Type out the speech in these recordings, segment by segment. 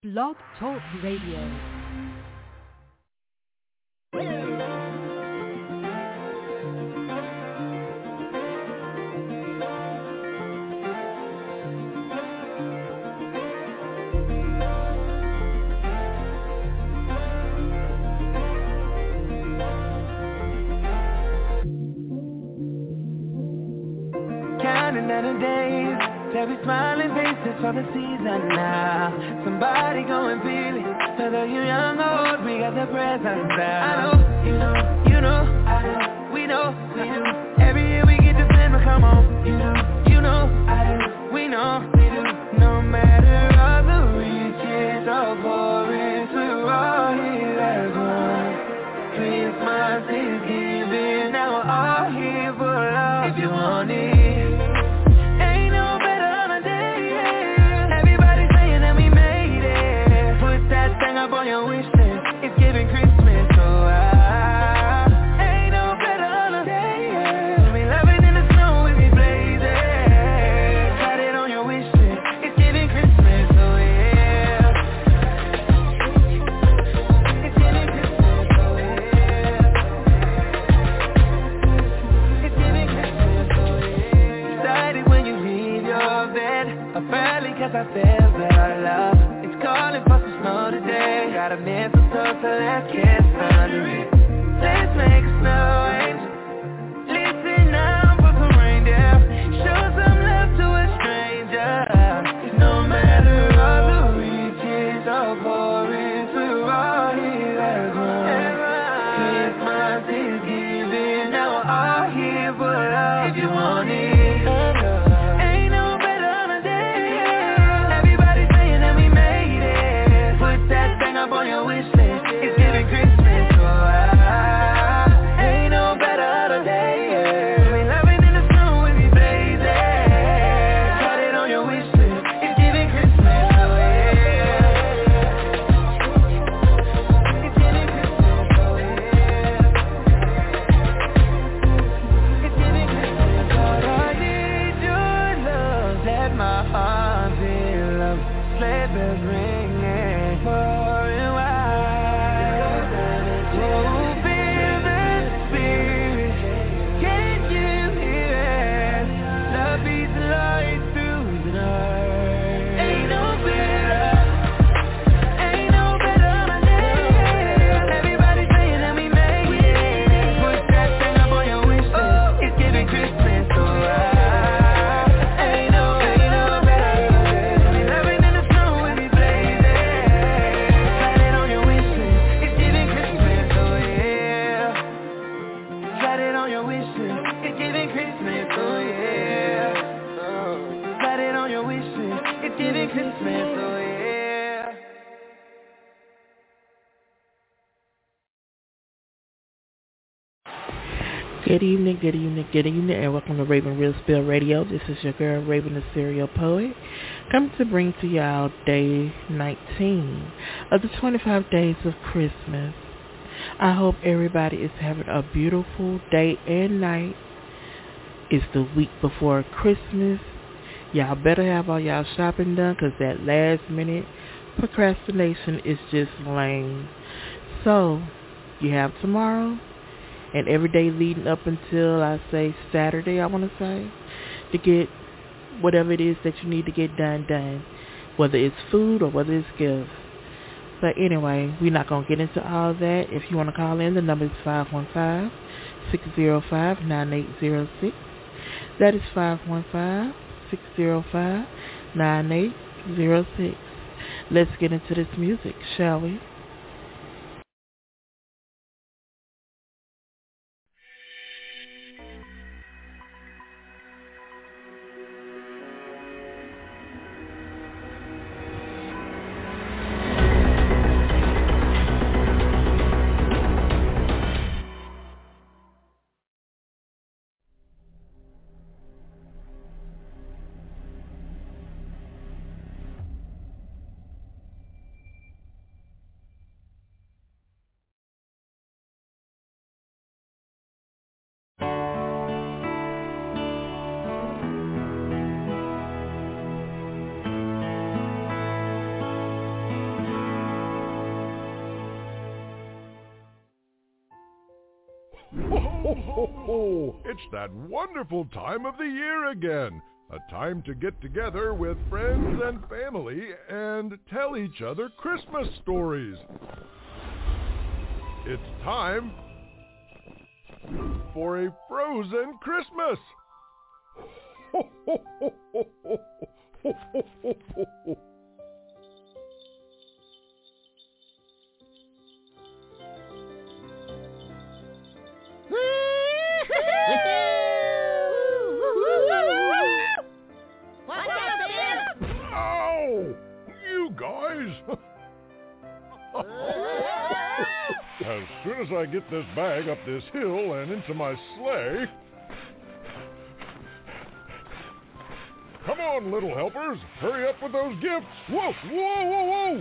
Blog Talk Radio. Counting down the days, there'll be smiling faces for the season now. Somebody go and feel it. Whether you're young or old, we got the presents out. I know, you know, I know, we do. Every year we get to spend, but come on. You know, I do, we do. No matter all the riches or poorest, we're all here as one. Christmas is giving, now we're all here for love. If you want it. On your wish list, it's giving Christmas, so ain't no better holiday, yeah. We loving in the snow with me blazing. Got it on your wish list, it's giving Christmas, so yeah. It's giving Christmas, so yeah. It's giving Christmas, so yeah. Excited when you leave your bed, up early cause I feel that our love is calling for some snow today. Got a man for stuff, so let's get started. Let's make a snow angel. Listen now for some reindeer. Show some love to a stranger. No matter all the riches or poorest, we're all here as one. Christmas is giving, now we're all here for love. If you want it. On your wish list, it's giving Christmas, so ain't no better holiday, yeah. We loving in the snow with me blazing. Got it on your wish list, it's giving Christmas, so yeah. It's giving Christmas, so yeah. It's giving Christmas, Lord, I need your love. Let my heart be loved. Sleigh bells ringing for Good evening, and welcome to Raven Real Spill Radio. This is your girl, Raven the Serial Poet, coming to bring to y'all day 19 of the 25 days of Christmas. I hope everybody is having a beautiful day and night. It's the week before Christmas. Y'all better have all y'all shopping done, because that last minute procrastination is just lame. So, you have tomorrow and every day leading up until, I say, Saturday, I want to say, to get whatever it is that you need to get done, whether it's food or whether it's gifts. But anyway, we're not going to get into all that. If you want to call in, the number is 515-605-9806. That is 515-605-9806. Let's get into this music, shall we? Ho, ho, ho, ho! It's that wonderful time of the year again. A time to get together with friends and family and tell each other Christmas stories. It's time for a frozen Christmas. Ho, ho, ho, ho, ho, ho, ho, ho, ho, ho. What's up, Santa? Ow! You guys! As soon as I get this bag up this hill and into my sleigh... Come on, little helpers! Hurry up with those gifts! Whoa! Whoa! Whoa! Whoa!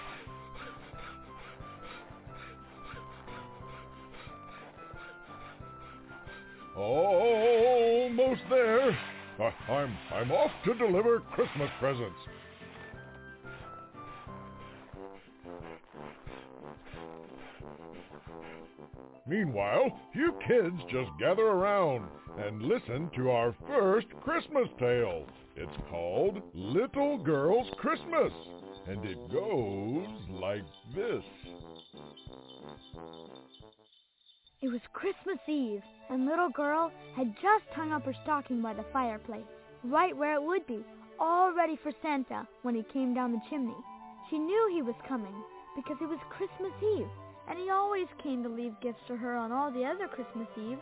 Almost there. I'm off to deliver Christmas presents. Meanwhile, you kids just gather around and listen to our first Christmas tale. It's called Little Girl's Christmas, and it goes like this. It was Christmas Eve, and Little Girl had just hung up her stocking by the fireplace, right where it would be, all ready for Santa when he came down the chimney. She knew he was coming because it was Christmas Eve, and he always came to leave gifts for her on all the other Christmas Eves.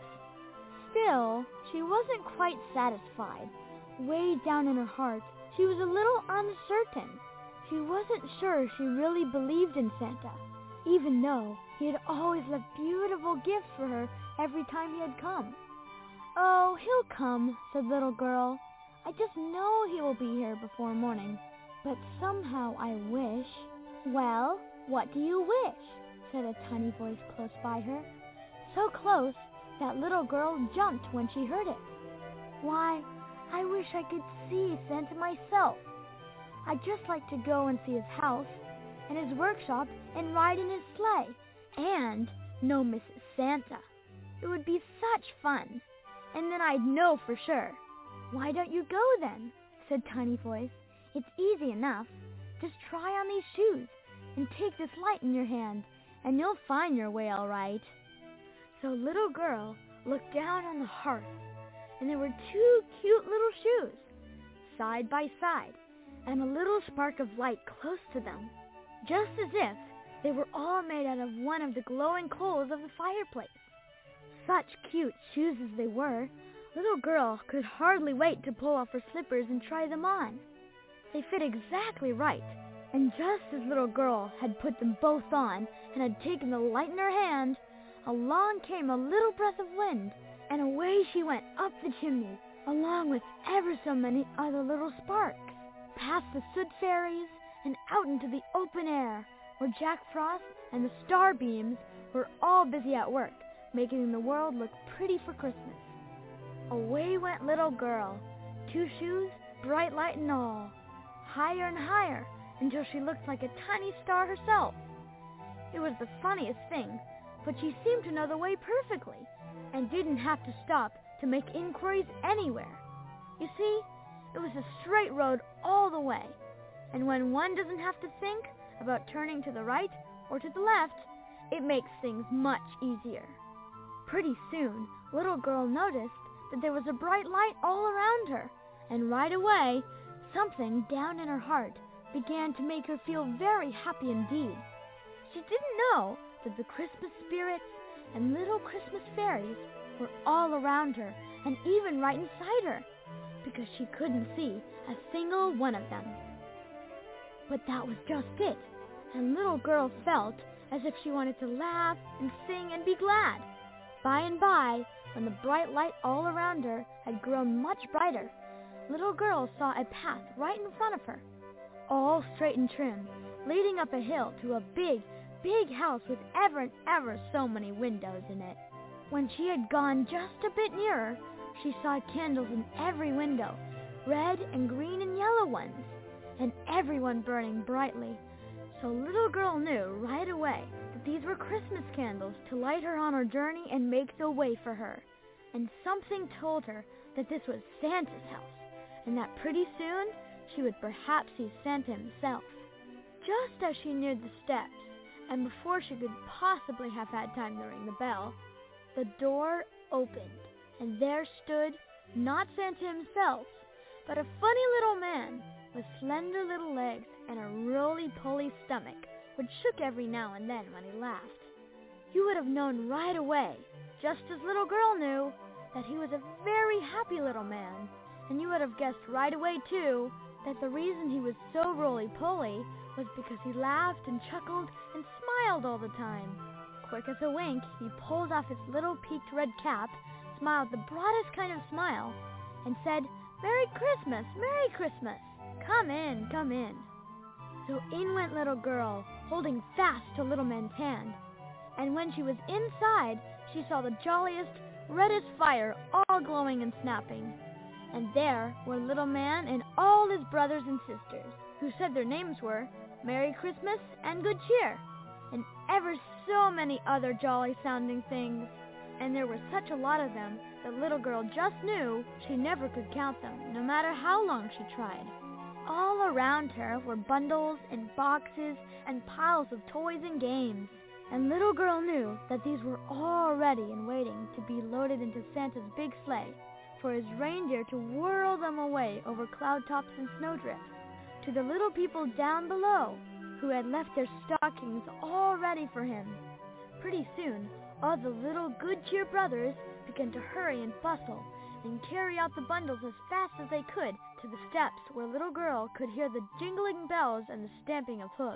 Still, she wasn't quite satisfied. Way down in her heart, she was a little uncertain. She wasn't sure she really believed in Santa, even though he had always left beautiful gifts for her every time he had come. "Oh, he'll come," said Little Girl. "I just know he will be here before morning. But somehow I wish..." "Well, what do you wish?" said a tiny voice close by her. So close that Little Girl jumped when she heard it. "Why, I wish I could see Santa myself. I'd just like to go and see his house and his workshop and ride in his sleigh and know Mrs. Santa. It would be such fun, and then I'd know for sure." "Why don't you go then?" said Tiny Voice. "It's easy enough. Just try on these shoes and take this light in your hand, and you'll find your way all right." So Little Girl looked down on the hearth, and there were two cute little shoes, side by side, and a little spark of light close to them, just as if they were all made out of one of the glowing coals of the fireplace. Such cute shoes as they were, Little Girl could hardly wait to pull off her slippers and try them on. They fit exactly right, and just as Little Girl had put them both on and had taken the light in her hand, along came a little breath of wind, and away she went up the chimney, along with ever so many other little sparks, past the soot fairies and out into the open air, where Jack Frost and the starbeams were all busy at work, making the world look pretty for Christmas. Away went Little Girl, two shoes, bright light and all, higher and higher, until she looked like a tiny star herself. It was the funniest thing, but she seemed to know the way perfectly, and didn't have to stop to make inquiries anywhere. You see, it was a straight road all the way, and when one doesn't have to think about turning to the right or to the left, it makes things much easier. Pretty soon, Little Girl noticed that there was a bright light all around her, and right away, something down in her heart began to make her feel very happy indeed. She didn't know that the Christmas spirits and little Christmas fairies were all around her and even right inside her, because she couldn't see a single one of them. But that was just it, and Little Girl felt as if she wanted to laugh and sing and be glad. By and by, when the bright light all around her had grown much brighter, Little Girl saw a path right in front of her, all straight and trim, leading up a hill to a big, big house with ever and ever so many windows in it. When she had gone just a bit nearer, she saw candles in every window, red and green and yellow ones, and everyone burning brightly. So Little Girl knew right away that that these were Christmas candles to light her on her journey and make the way for her. And something told her that this was Santa's house, and that pretty soon she would perhaps see Santa himself. Just as she neared the steps, and before she could possibly have had time to ring the bell, the door opened, and there stood, not Santa himself, but a funny little man with slender little legs and a roly-poly stomach, which shook every now and then when he laughed. You would have known right away, just as Little Girl knew, that he was a very happy little man, and you would have guessed right away, too, that the reason he was so roly-poly was because he laughed and chuckled and smiled all the time. Quick as a wink, he pulled off his little peaked red cap, smiled the broadest kind of smile, and said, "Merry Christmas, Merry Christmas! Come in, come in." So in went Little Girl, holding fast to Little Man's hand. And when she was inside, she saw the jolliest, reddest fire all glowing and snapping. And there were Little Man and all his brothers and sisters, who said their names were Merry Christmas and Good Cheer, and ever so many other jolly-sounding things. And there were such a lot of them that Little Girl just knew she never could count them, no matter how long she tried. All around her were bundles and boxes and piles of toys and games. And Little Girl knew that these were all ready and waiting to be loaded into Santa's big sleigh, for his reindeer to whirl them away over cloud tops and snowdrifts, to the little people down below who had left their stockings all ready for him. Pretty soon, all the little Good Cheer brothers began to hurry and bustle and carry out the bundles as fast as they could to the steps where Little Girl could hear the jingling bells and the stamping of hooves.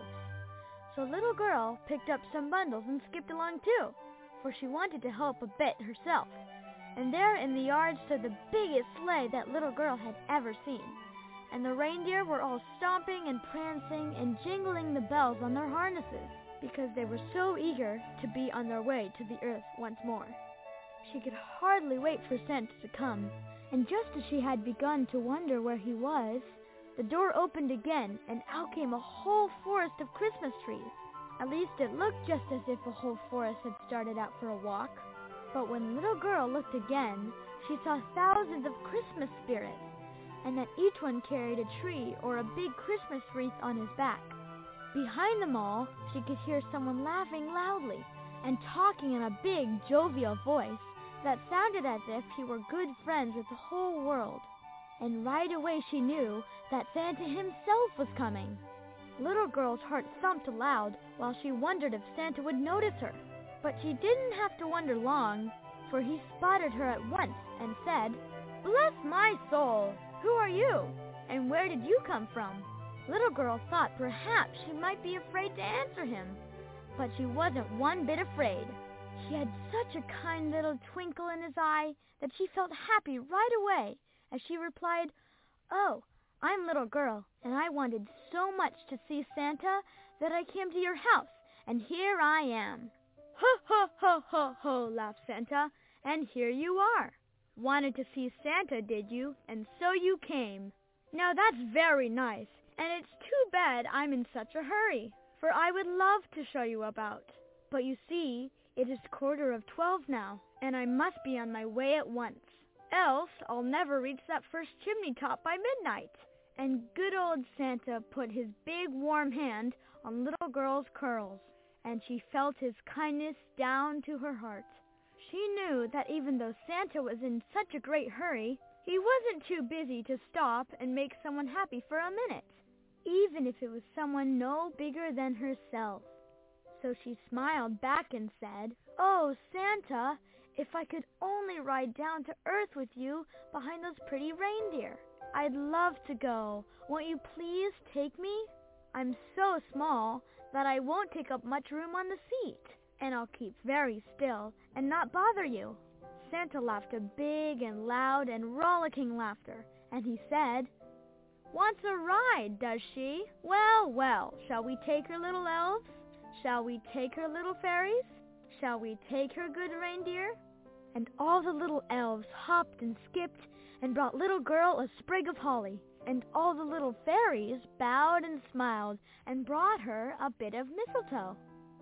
So Little Girl picked up some bundles and skipped along too, for she wanted to help a bit herself. And there in the yard stood the biggest sleigh that Little Girl had ever seen. And the reindeer were all stomping and prancing and jingling the bells on their harnesses, because they were so eager to be on their way to the earth once more. She could hardly wait for Santa to come, and just as she had begun to wonder where he was, the door opened again, and out came a whole forest of Christmas trees. At least it looked just as if a whole forest had started out for a walk. But when Little Girl looked again, she saw thousands of Christmas spirits, and that each one carried a tree or a big Christmas wreath on his back. Behind them all, she could hear someone laughing loudly and talking in a big, jovial voice that sounded as if he were good friends with the whole world. And right away she knew that Santa himself was coming. Little Girl's heart thumped aloud while she wondered if Santa would notice her. But she didn't have to wonder long, for he spotted her at once and said, "Bless my soul! Who are you? And where did you come from?" Little Girl thought perhaps she might be afraid to answer him, but she wasn't one bit afraid. She had such a kind little twinkle in his eye that she felt happy right away as she replied, "Oh, I'm Little Girl, and I wanted so much to see Santa that I came to your house, and here I am." "Ho, ho, ho, ho, ho," laughed Santa, "and here you are. Wanted to see Santa, did you? And so you came. Now that's very nice, and it's too bad I'm in such a hurry, for I would love to show you about. But you see, it is 11:15 now, and I must be on my way at once. Else I'll never reach that first chimney top by midnight." And good old Santa put his big warm hand on Little Girl's curls, and she felt his kindness down to her heart. She knew that even though Santa was in such a great hurry, he wasn't too busy to stop and make someone happy for a minute, even if it was someone no bigger than herself. So she smiled back and said, "Oh, Santa, if I could only ride down to earth with you behind those pretty reindeer. I'd love to go. Won't you please take me? I'm so small that I won't take up much room on the seat, and I'll keep very still and not bother you." Santa laughed a big and loud and rollicking laughter, and he said, "Wants a ride, does she? Well, well, shall we take her, little elves? Shall we take her, little fairies? Shall we take her, good reindeer?" And all the little elves hopped and skipped and brought Little Girl a sprig of holly, and all the little fairies bowed and smiled and brought her a bit of mistletoe.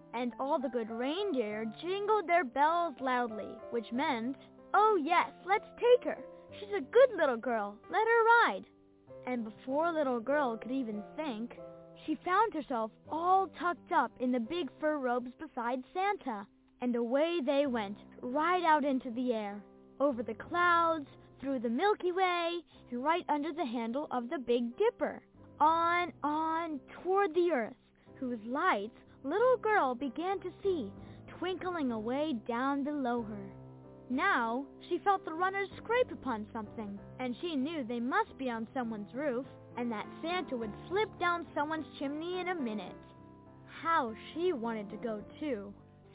and all the good reindeer jingled their bells loudly, which meant, "Oh yes, let's take her. She's a good little girl. Let her ride." And before little girl could even think, she found herself all tucked up in the big fur robes beside Santa. And away they went, right out into the air, over the clouds, through the Milky Way, and right under the handle of the Big Dipper. On, toward the earth, whose lights little girl began to see, twinkling away down below her. Now she felt the runners scrape upon something, and she knew they must be on someone's roof, and that Santa would slip down someone's chimney in a minute. How she wanted to go too.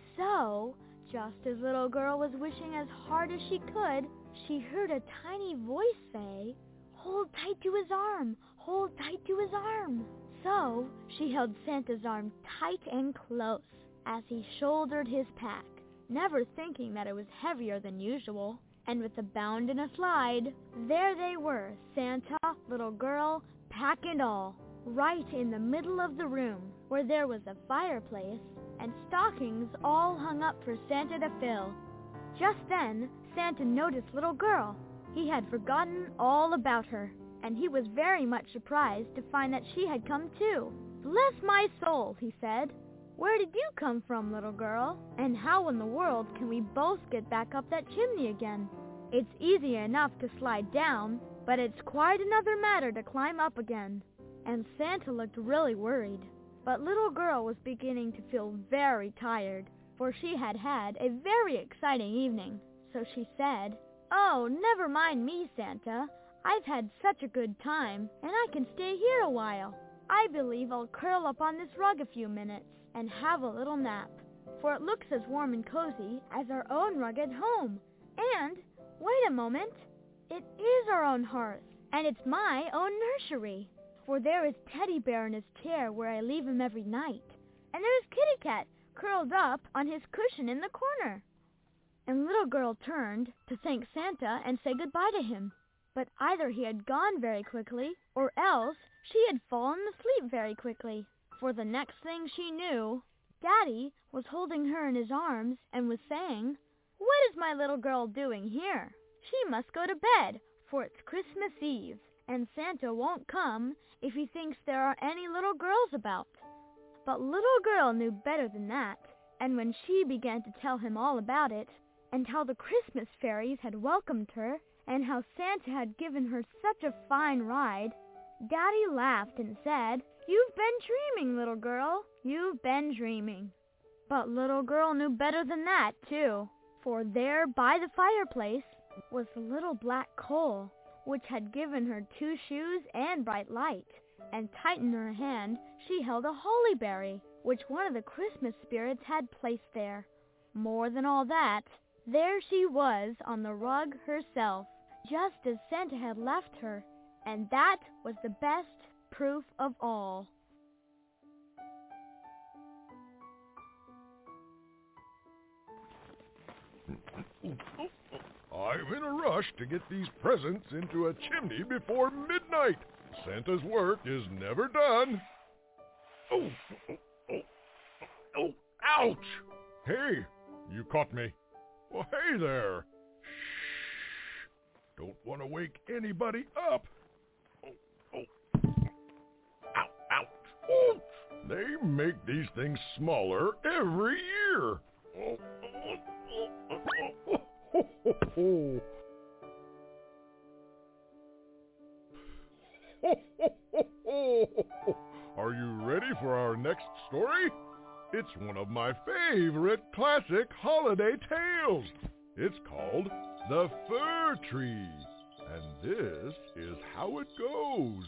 So, just as little girl was wishing as hard as she could, she heard a tiny voice say, "Hold tight to his arm, hold tight to his arm." So she held Santa's arm tight and close as he shouldered his pack, never thinking that it was heavier than usual. And with a bound and a slide, there they were, Santa, little girl, pack and all, right in the middle of the room, where there was a fireplace and stockings all hung up for Santa to fill. Just then, Santa noticed little girl. He had forgotten all about her, and he was very much surprised to find that she had come too. "Bless my soul," he said. "Where did you come from, little girl? And how in the world can we both get back up that chimney again? It's easy enough to slide down, but it's quite another matter to climb up again." And Santa looked really worried. But little girl was beginning to feel very tired, for she had had a very exciting evening. So she said, "Oh, never mind me, Santa. I've had such a good time, and I can stay here a while. I believe I'll curl up on this rug a few minutes and have a little nap, for it looks as warm and cozy as our own rug at home. And, wait a moment, it is our own hearth, and it's my own nursery, for there is Teddy Bear in his chair where I leave him every night, and there's Kitty Cat curled up on his cushion in the corner." And little girl turned to thank Santa and say goodbye to him. But either he had gone very quickly, or else she had fallen asleep very quickly. For the next thing she knew, Daddy was holding her in his arms and was saying, "What is my little girl doing here? She must go to bed, for it's Christmas Eve, and Santa won't come if he thinks there are any little girls about." But little girl knew better than that, and when she began to tell him all about it, and how the Christmas fairies had welcomed her, and how Santa had given her such a fine ride, Daddy laughed and said, "You've been dreaming, little girl. You've been dreaming." But little girl knew better than that, too, for there by the fireplace was the little black coal, which had given her 2 shoes and bright light, and tight in her hand she held a holly berry, which one of the Christmas spirits had placed there. More than all that, there she was on the rug herself, just as Santa had left her, and that was the best proof of all. I'm in a rush to get these presents into a chimney before midnight. Santa's work is never done. Oh, ouch! Hey, you caught me. Well, hey there. Shh. Don't want to wake anybody up. Ouch. Oh. They make these things smaller every year. Are you ready for our next story? It's one of my favorite classic holiday tales. It's called The Fir Tree, and this is how it goes.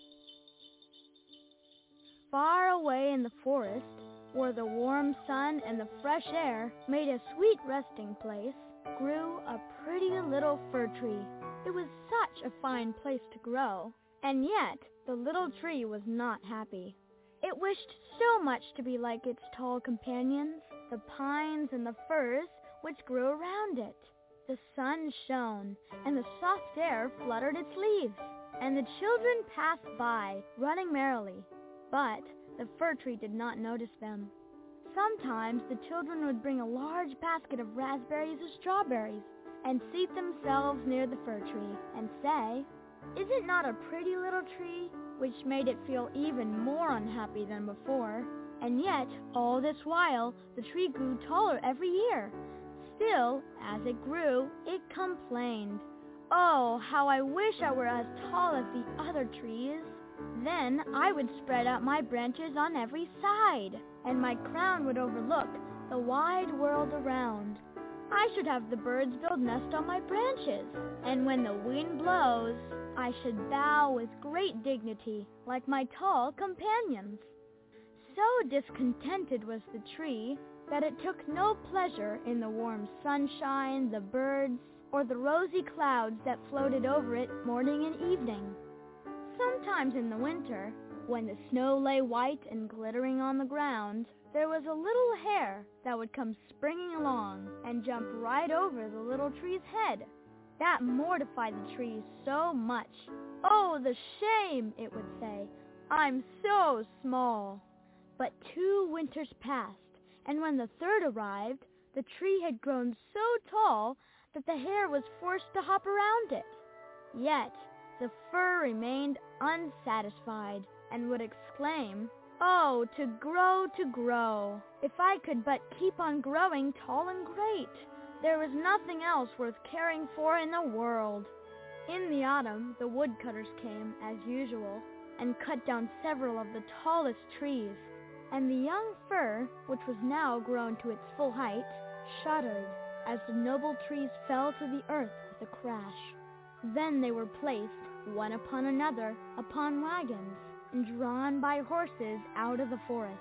Far away in the forest, where the warm sun and the fresh air made a sweet resting place, grew a pretty little fir tree. It was such a fine place to grow, and yet the little tree was not happy. It wished so much to be like its tall companions, the pines and the firs which grew around it. The sun shone, and the soft air fluttered its leaves, and the children passed by, running merrily. But the fir tree did not notice them. Sometimes the children would bring a large basket of raspberries or strawberries and seat themselves near the fir tree and say, "Is it not a pretty little tree?" which made it feel even more unhappy than before. And yet, all this while, the tree grew taller every year. Still, as it grew, it complained, "Oh, how I wish I were as tall as the other trees. Then I would spread out my branches on every side, and my crown would overlook the wide world around. I should have the birds build nests on my branches, and when the wind blows, I should bow with great dignity, like my tall companions." So discontented was the tree that it took no pleasure in the warm sunshine, the birds, or the rosy clouds that floated over it morning and evening. Sometimes in the winter, when the snow lay white and glittering on the ground, there was a little hare that would come springing along and jump right over the little tree's head. That mortified the tree so much. "Oh, the shame," it would say. "I'm so small." But 2 winters passed, and when the third arrived, the tree had grown so tall that the hare was forced to hop around it. Yet the fir remained unsatisfied and would exclaim, "Oh, to grow, to grow! If I could but keep on growing tall and great, there was nothing else worth caring for in the world." In the autumn, the woodcutters came, as usual, and cut down several of the tallest trees, and the young fir, which was now grown to its full height, shuddered as the noble trees fell to the earth with a crash. Then they were placed, one upon another, upon wagons, and drawn by horses out of the forest.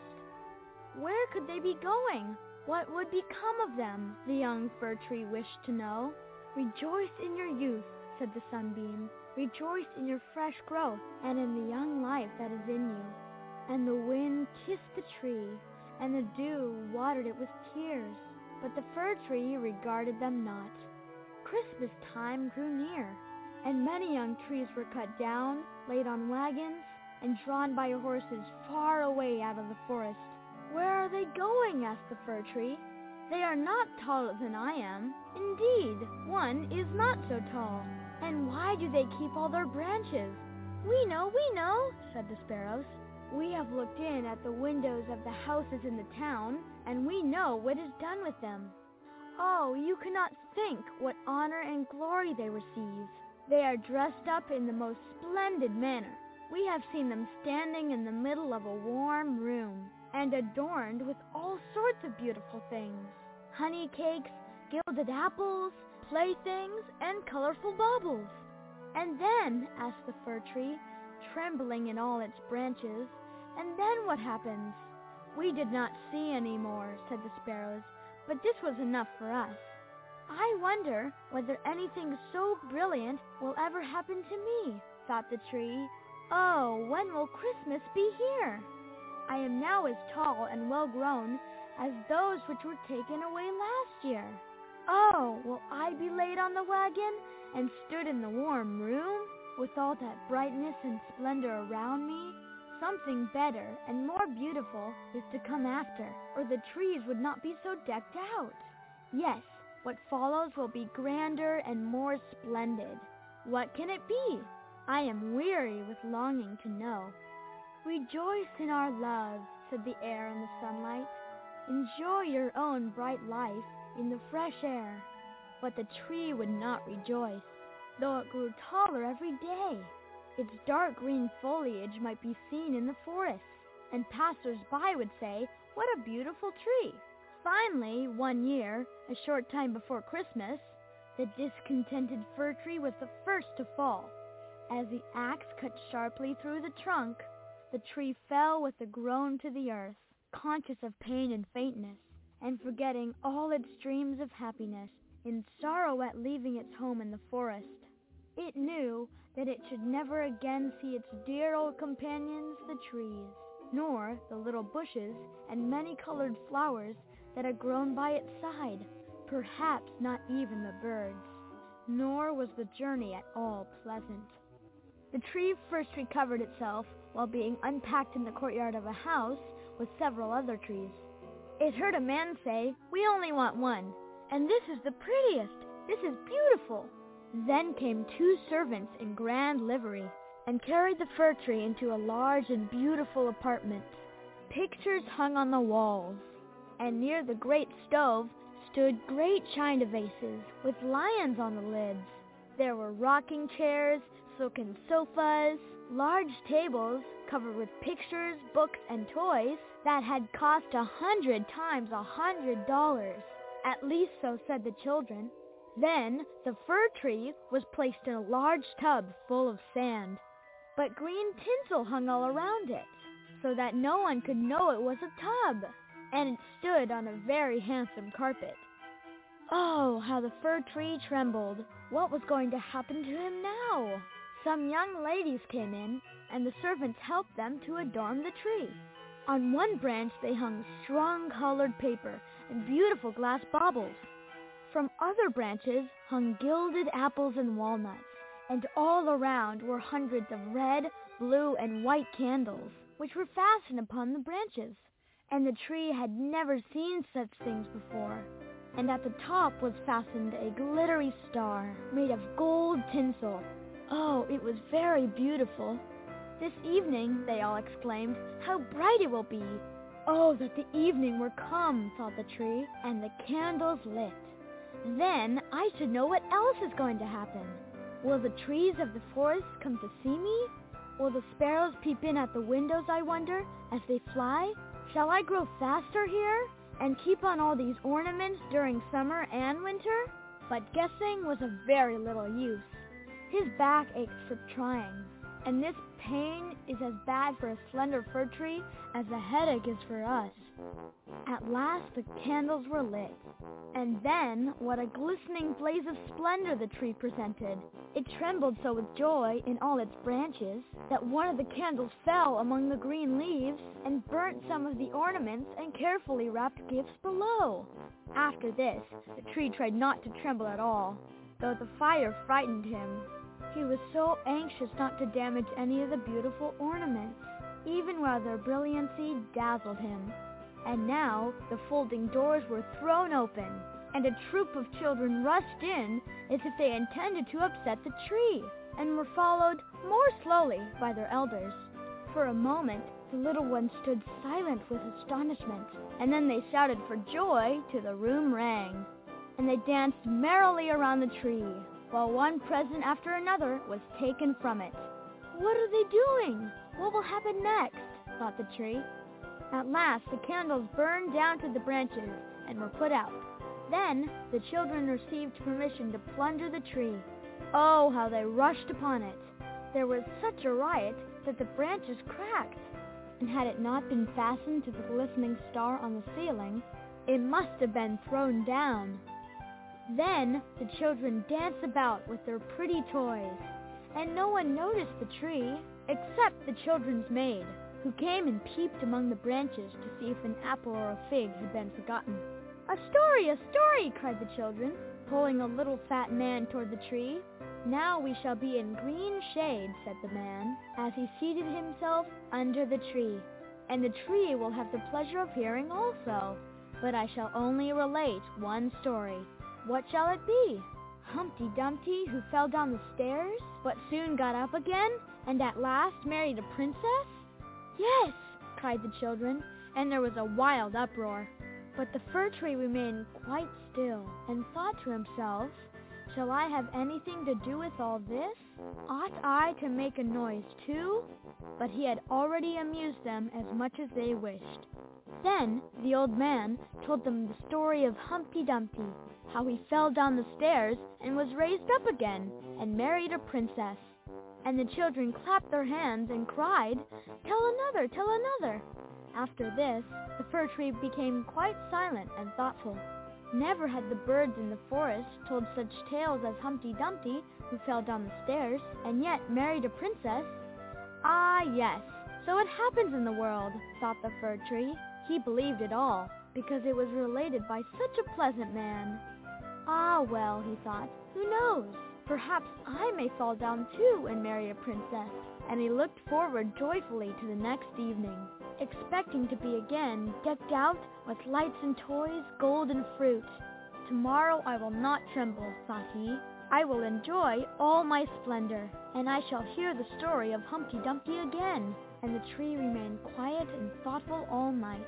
Where could they be going? What would become of them? The young fir tree wished to know. "Rejoice in your youth," said the sunbeam. "Rejoice in your fresh growth, and in the young life that is in you." And the wind kissed the tree, and the dew watered it with tears, but the fir tree regarded them not. Christmas time grew near, and many young trees were cut down, laid on wagons, and drawn by horses far away out of the forest. "Where are they going?" asked the fir tree. "They are not taller than I am. Indeed, one is not so tall. And why do they keep all their branches?" We know," said the sparrows. "We have looked in at the windows of the houses in the town, and we know what is done with them. Oh, you cannot think what honor and glory they receive. They are dressed up in the most splendid manner. We have seen them standing in the middle of a warm room, and adorned with all sorts of beautiful things: honey cakes, gilded apples, playthings, and colorful baubles." "And then," asked the fir tree, trembling in all its branches, "and then what happens?" "We did not see any more," said the sparrows, "but this was enough for us. I wonder whether anything so brilliant will ever happen to me," thought the tree. "Oh, when will Christmas be here? I am now as tall and well grown as those which were taken away last year. Oh, will I be laid on the wagon and stood in the warm room with all that brightness and splendor around me? Something better and more beautiful is to come after, or the trees would not be so decked out. Yes, what follows will be grander and more splendid. What can it be? I am weary with longing to know." "Rejoice in our love," said the air and the sunlight. "Enjoy your own bright life in the fresh air." But the tree would not rejoice, though it grew taller every day. Its dark green foliage might be seen in the forests, and passers-by would say, "What a beautiful tree." Finally, one year, a short time before Christmas, the discontented fir tree was the first to fall. As the axe cut sharply through the trunk, the tree fell with a groan to the earth, conscious of pain and faintness, and forgetting all its dreams of happiness in sorrow at leaving its home in the forest. It knew that it should never again see its dear old companions, the trees, nor the little bushes and many-colored flowers that had grown by its side, perhaps not even the birds. Nor was the journey at all pleasant. The tree first recovered itself while being unpacked in the courtyard of a house with several other trees. It heard a man say, "We only want one, and this is the prettiest. This is beautiful." Then came 2 servants in grand livery and carried the fir tree into a large and beautiful apartment. Pictures hung on the walls, and near the great stove stood great china vases with lions on the lids. There were rocking chairs, silken sofas, large tables covered with pictures, books, and toys that had cost 100 times $100. At least so said the children. Then the fir tree was placed in a large tub full of sand, but green tinsel hung all around it, so that no one could know it was a tub, and it stood on a very handsome carpet. Oh, how the fir tree trembled! What was going to happen to him now? Some young ladies came in, and the servants helped them to adorn the tree. On one branch they hung strong colored paper and beautiful glass baubles. From other branches hung gilded apples and walnuts, and all around were hundreds of red, blue, and white candles, which were fastened upon the branches, and the tree had never seen such things before. And at the top was fastened a glittery star made of gold tinsel. Oh, it was very beautiful. "This evening," they all exclaimed, "how bright it will be!" Oh, that the evening were come, thought the tree, and the candles lit. Then I should know what else is going to happen. Will the trees of the forest come to see me? Will the sparrows peep in at the windows, I wonder, as they fly? Shall I grow faster here, and keep on all these ornaments during summer and winter? But guessing was of very little use. His back ached for trying, and this pain is as bad for a slender fir tree as a headache is for us. At last the candles were lit, and then what a glistening blaze of splendor the tree presented. It trembled so with joy in all its branches that one of the candles fell among the green leaves and burnt some of the ornaments and carefully wrapped gifts below. After this, the tree tried not to tremble at all, though the fire frightened him. He was so anxious not to damage any of the beautiful ornaments, even while their brilliancy dazzled him. And now the folding doors were thrown open, and a troop of children rushed in as if they intended to upset the tree, and were followed more slowly by their elders. For a moment, the little ones stood silent with astonishment, and then they shouted for joy till the room rang. And they danced merrily around the tree, while one present after another was taken from it. "What are they doing? What will happen next?" thought the tree. At last the candles burned down to the branches and were put out. Then the children received permission to plunder the tree. Oh, how they rushed upon it! There was such a riot that the branches cracked, and had it not been fastened to the glistening star on the ceiling, it must have been thrown down. Then the children danced about with their pretty toys, and no one noticed the tree except the children's maid, who came and peeped among the branches to see if an apple or a fig had been forgotten. "A story, a story!" cried the children, pulling a little fat man toward the tree. "Now we shall be in green shade," said the man, as he seated himself under the tree. "And the tree will have the pleasure of hearing also. But I shall only relate one story. What shall it be? Humpty Dumpty, who fell down the stairs, but soon got up again, and at last married a princess?" "Yes!" cried the children, and there was a wild uproar. But the fir tree remained quite still, and thought to himself, "Shall I have anything to do with all this? Ought I to make a noise too?" But he had already amused them as much as they wished. Then the old man told them the story of Humpty Dumpty, how he fell down the stairs and was raised up again, and married a princess. And the children clapped their hands and cried, "Tell another, tell another." After this, the fir tree became quite silent and thoughtful. Never had the birds in the forest told such tales as Humpty Dumpty, who fell down the stairs, and yet married a princess. Ah, yes, so it happens in the world, thought the fir tree. He believed it all, because it was related by such a pleasant man. Ah, well, he thought, who knows? Perhaps I may fall down too and marry a princess. And he looked forward joyfully to the next evening. expecting to be again decked out with lights and toys, gold and fruit. Tomorrow I will not tremble, thought he. I will enjoy all my splendor, and I shall hear the story of Humpty Dumpty again. And the tree remained quiet and thoughtful all night.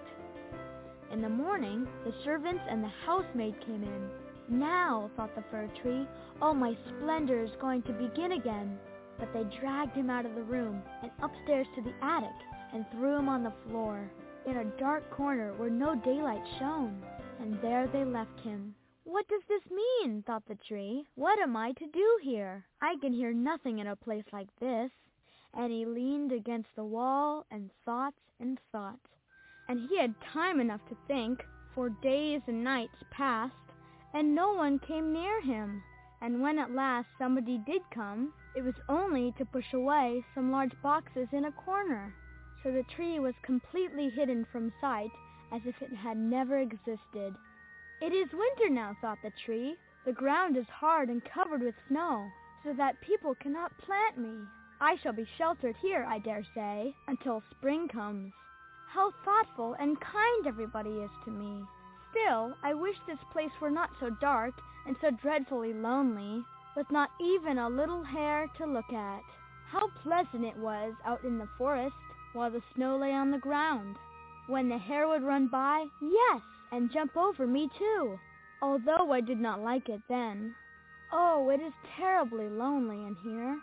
In the morning, the servants and the housemaid came in. Now, thought the fir tree, all my splendor is going to begin again. But they dragged him out of the room and upstairs to the attic and threw him on the floor, in a dark corner where no daylight shone. And there they left him. What does this mean, thought the tree. What am I to do here? I can hear nothing in a place like this. And he leaned against the wall and thought and thought. And he had time enough to think, for days and nights passed, and no one came near him. And when at last somebody did come, it was only to push away some large boxes in a corner. So the tree was completely hidden from sight, as if it had never existed. It is winter now, thought the tree. The ground is hard and covered with snow, so that people cannot plant me. I shall be sheltered here, I dare say, until spring comes. How thoughtful and kind everybody is to me. Still, I wish this place were not so dark and so dreadfully lonely, with not even a little hare to look at. How pleasant it was out in the forest, while the snow lay on the ground. When the hare would run by, yes, and jump over me too, although I did not like it then. Oh, it is terribly lonely in here.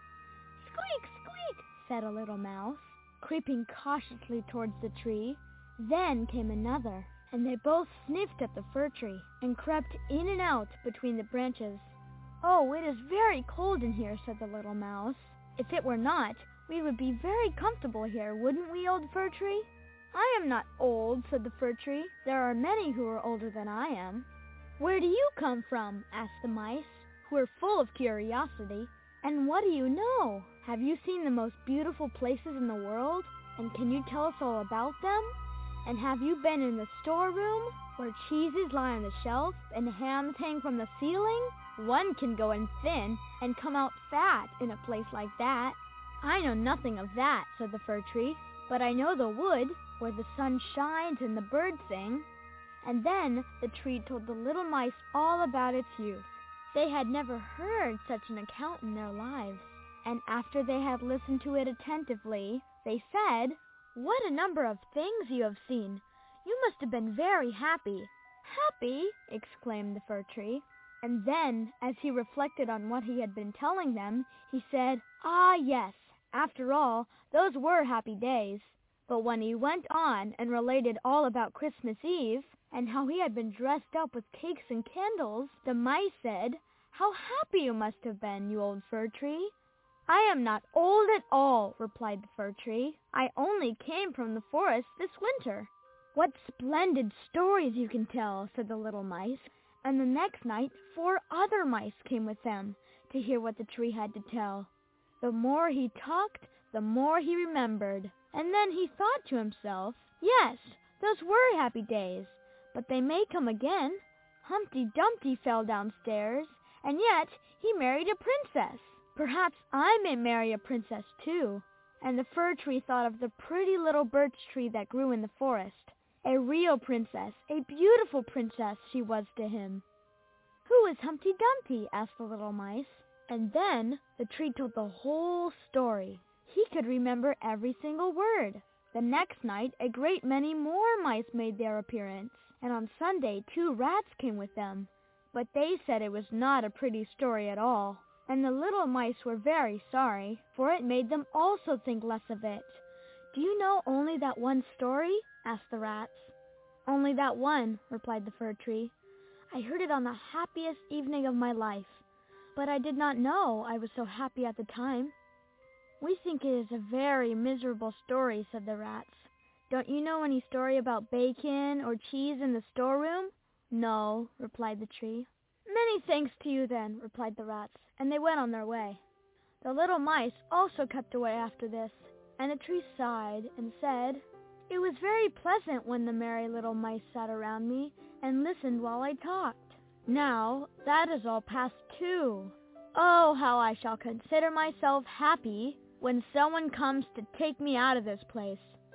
Squeak, squeak, said a little mouse, creeping cautiously towards the tree. Then came another, and they both sniffed at the fir tree and crept in and out between the branches. Oh, it is very cold in here, said the little mouse. If it were not, we would be very comfortable here, wouldn't we, old fir tree? I am not old, said the fir tree. There are many who are older than I am. Where do you come from? Asked the mice, who were full of curiosity. And what do you know? Have you seen the most beautiful places in the world? And can you tell us all about them? And have you been in the storeroom, where cheeses lie on the shelf and hams hang from the ceiling? One can go in thin and come out fat in a place like that. I know nothing of that, said the fir tree, but I know the wood, where the sun shines and the birds sing. And then the tree told the little mice all about its youth. They had never heard such an account in their lives. And after they had listened to it attentively, they said, "What a number of things you have seen! You must have been very happy." "Happy?" exclaimed the fir tree. And then, as he reflected on what he had been telling them, he said, "Ah, yes, after all, those were happy days." But when he went on and related all about Christmas Eve, and how he had been dressed up with cakes and candles, the mice said, "How happy you must have been, you old fir tree." "I am not old at all," replied the fir tree. "I only came from the forest this winter." "What splendid stories you can tell," said the little mice. And the next night 4 other mice came with them to hear what the tree had to tell. The more he talked, the more he remembered. And then he thought to himself, "Yes, those were happy days, but they may come again. Humpty Dumpty fell downstairs, and yet he married a princess. Perhaps I may marry a princess too." And the fir tree thought of the pretty little birch tree that grew in the forest. A real princess, a beautiful princess she was to him. "Who is Humpty Dumpty?" asked the little mice. And then the tree told the whole story. He could remember every single word. The next night a great many more mice made their appearance, and on Sunday 2 rats came with them. But they said it was not a pretty story at all, and the little mice were very sorry, for it made them also think less of it. "Do you know only that one story?" asked the rats. "Only that one," replied the fir tree. "I heard it on the happiest evening of my life, but I did not know I was so happy at the time." "We think it is a very miserable story," said the rats. "Don't you know any story about bacon or cheese in the storeroom?" "No," replied the tree. "Many thanks to you then," replied the rats, and they went on their way. The little mice also kept away after this, and the tree sighed and said, "It was very pleasant when the merry little mice sat around me and listened while I talked. Now that is all past too. Oh, how I shall consider myself happy when someone comes to take me out of this place.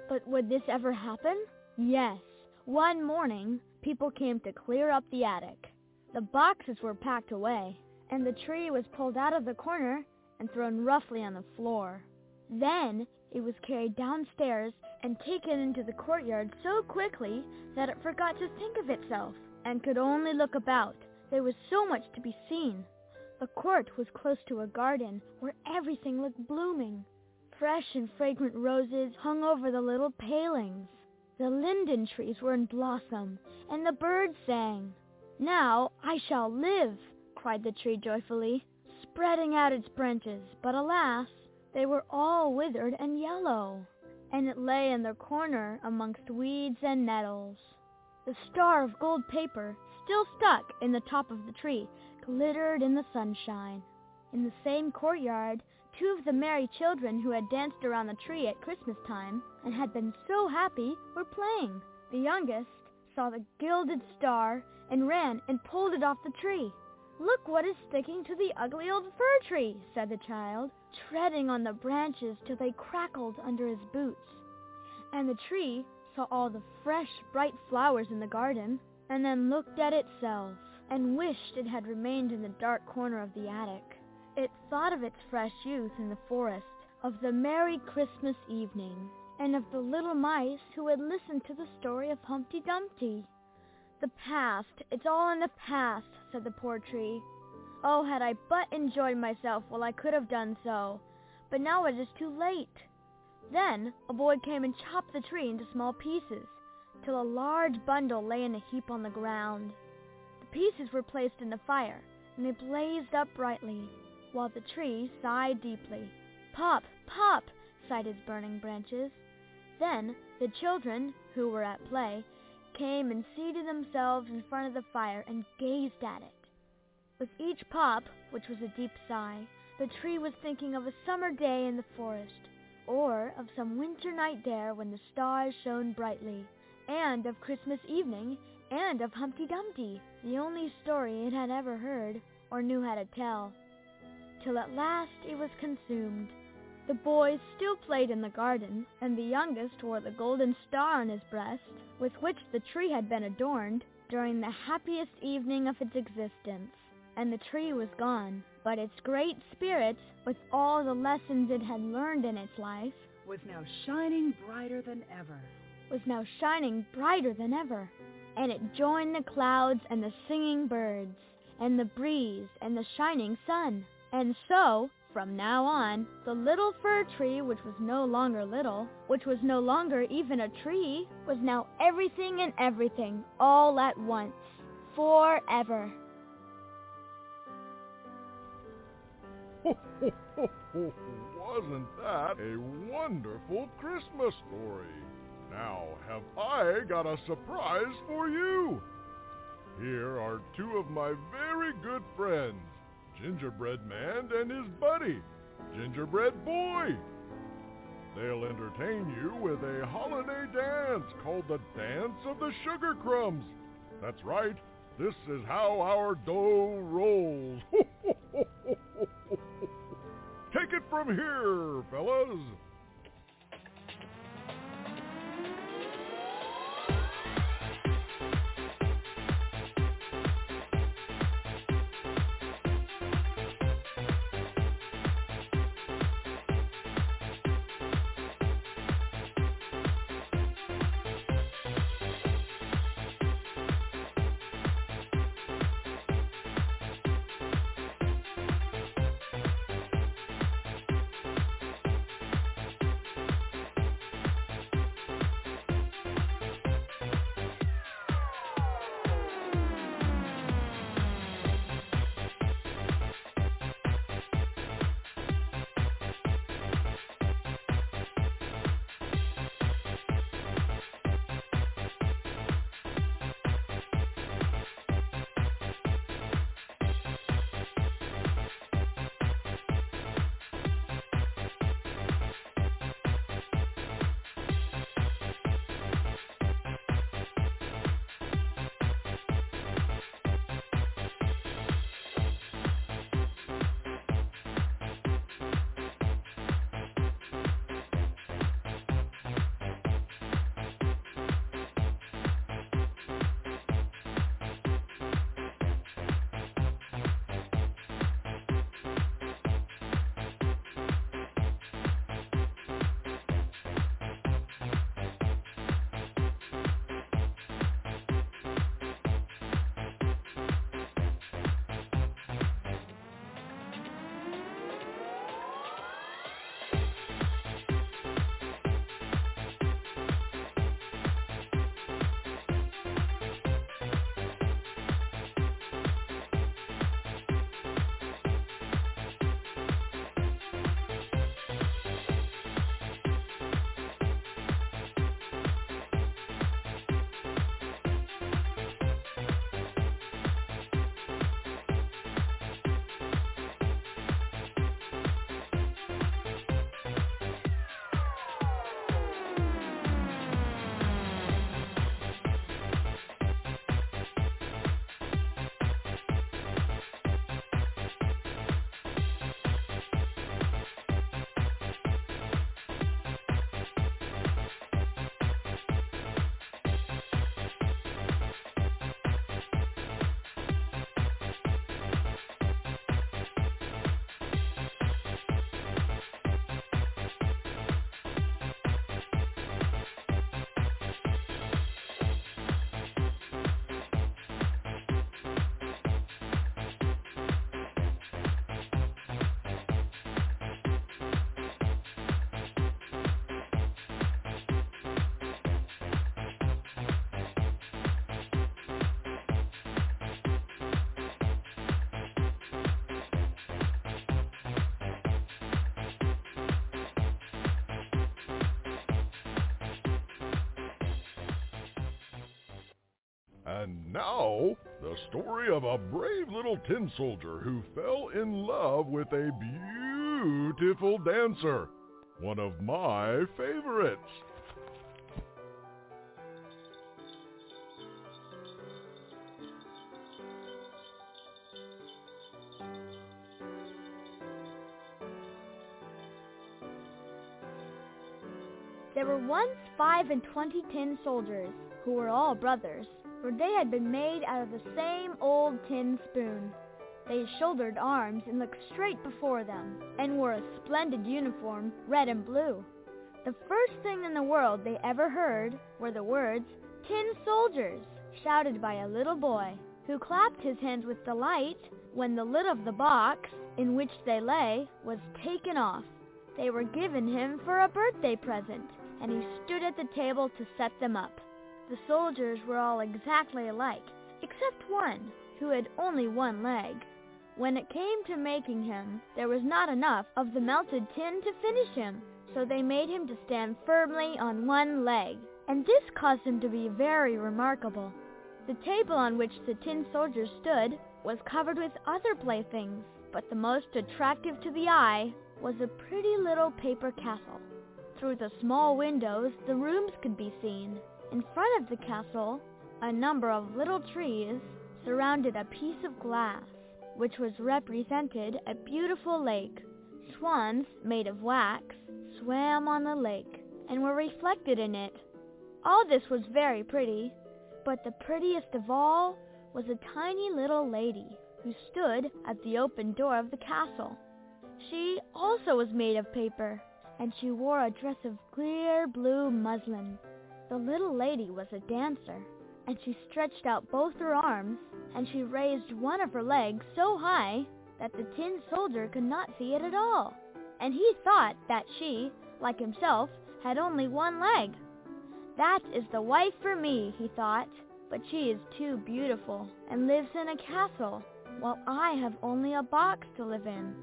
But would this ever happen? Yes. One morning, people came to clear up the attic. The boxes were packed away, and the tree was pulled out of the corner and thrown roughly on the floor. Then it was carried downstairs and taken into the courtyard so quickly that it forgot to think of itself and could only look about. There was so much to be seen. The court was close to a garden where everything looked blooming. Fresh and fragrant roses hung over the little palings. The linden trees were in blossom, and the birds sang. "Now I shall live," cried the tree joyfully, spreading out its branches, but alas, they were all withered and yellow, and it lay in the corner amongst weeds and nettles. The star of gold paper, still stuck in the top of the tree, glittered in the sunshine. In the same courtyard, 2 of the merry children who had danced around the tree at Christmas time and had been so happy were playing. The youngest saw the gilded star and ran and pulled it off the tree. "Look what is sticking to the ugly old fir tree," said the child, treading on the branches till they crackled under his boots. And the tree saw all the fresh, bright flowers in the garden, and then looked at itself and wished it had remained in the dark corner of the attic. It thought of its fresh youth in the forest, of the merry Christmas evening, and of the little mice who had listened to the story of Humpty Dumpty. "The past, it's all in the past," said the poor tree. "Oh, had I but enjoyed myself while I could have done so, but now it is too late." Then a boy came and chopped the tree into small pieces, till a large bundle lay in a heap on the ground. The pieces were placed in the fire, and they blazed up brightly, while the tree sighed deeply. "Pop, pop," sighed its burning branches. Then the children, who were at play, came and seated themselves in front of the fire and gazed at it. With each pop, which was a deep sigh, the tree was thinking of a summer day in the forest, or of some winter night there when the stars shone brightly, and of Christmas evening, and of Humpty Dumpty, the only story it had ever heard or knew how to tell. Till at last it was consumed. The boys still played in the garden, and the youngest wore the golden star on his breast, with which the tree had been adorned during the happiest evening of its existence. And the tree was gone, but its great spirit, with all the lessons it had learned in its life, was now shining brighter than ever. And it joined the clouds and the singing birds, and the breeze and the shining sun. And so, from now on, the little fir tree, which was no longer little, which was no longer even a tree, was now everything and everything, all at once, forever. Wasn't that a wonderful Christmas story? Now have I got a surprise for you. Here are 2 of my very good friends, Gingerbread Man and his buddy, Gingerbread Boy. They'll entertain you with a holiday dance called the Dance of the Sugar Crumbs. That's right, this is how our dough rolls. Take it from here, fellas. And now, the story of a brave little tin soldier who fell in love with a beautiful dancer, one of my favorites. There were once 25 tin soldiers, who were all brothers, for they had been made out of the same old tin spoon. They shouldered arms and looked straight before them, and wore a splendid uniform, red and blue. The first thing in the world they ever heard were the words, "Tin soldiers," shouted by a little boy, who clapped his hands with delight when the lid of the box in which they lay was taken off. They were given him for a birthday present, and he stood at the table to set them up. The soldiers were all exactly alike, except one, who had only one leg. When it came to making him, there was not enough of the melted tin to finish him, so they made him to stand firmly on one leg, and this caused him to be very remarkable. The table on which the tin soldier stood was covered with other playthings, but the most attractive to the eye was a pretty little paper castle. Through the small windows, the rooms could be seen. In front of the castle, a number of little trees surrounded a piece of glass, which was represented a beautiful lake. Swans made of wax swam on the lake and were reflected in it. All this was very pretty, but the prettiest of all was a tiny little lady who stood at the open door of the castle. She also was made of paper, and she wore a dress of clear blue muslin. The little lady was a dancer, and she stretched out both her arms, and she raised one of her legs so high that the tin soldier could not see it at all, and he thought that she, like himself, had only one leg. "That is the wife for me," he thought, "but she is too beautiful and lives in a castle, while I have only a box to live in.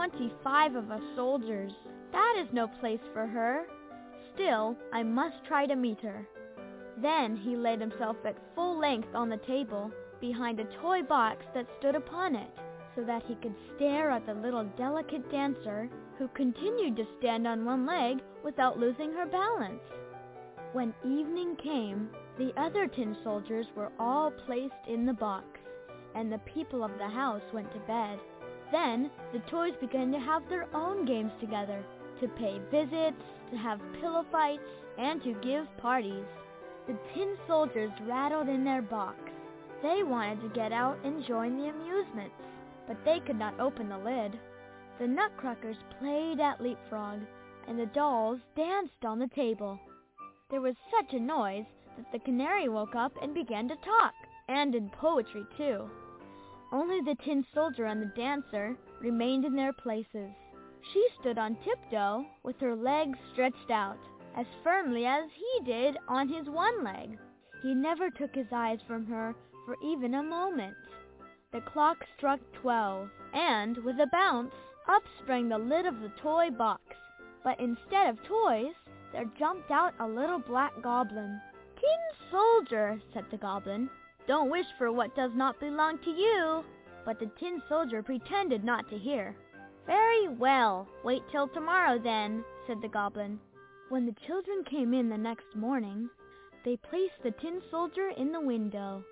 25 of us soldiers. That is no place for her. Still, I must try to meet her." Then he laid himself at full length on the table, behind a toy box that stood upon it, so that he could stare at the little delicate dancer, who continued to stand on one leg without losing her balance. When evening came, the other tin soldiers were all placed in the box, and the people of the house went to bed. Then the toys began to have their own games together, to pay visits, to have pillow fights, and to give parties. The tin soldiers rattled in their box. They wanted to get out and join the amusements, but they could not open the lid. The nutcrackers played at leapfrog, and the dolls danced on the table. There was such a noise that the canary woke up and began to talk, and in poetry too. Only the tin soldier and the dancer remained in their places. She stood on tiptoe with her legs stretched out, as firmly as he did on his one leg. He never took his eyes from her for even a moment. The clock struck 12, and with a bounce, up sprang the lid of the toy box. But instead of toys, there jumped out a little black goblin. "Tin soldier," said the goblin, "don't wish for what does not belong to you." But the tin soldier pretended not to hear. "Very well, wait till tomorrow then," said the goblin. When the children came in the next morning, they placed the tin soldier in the window.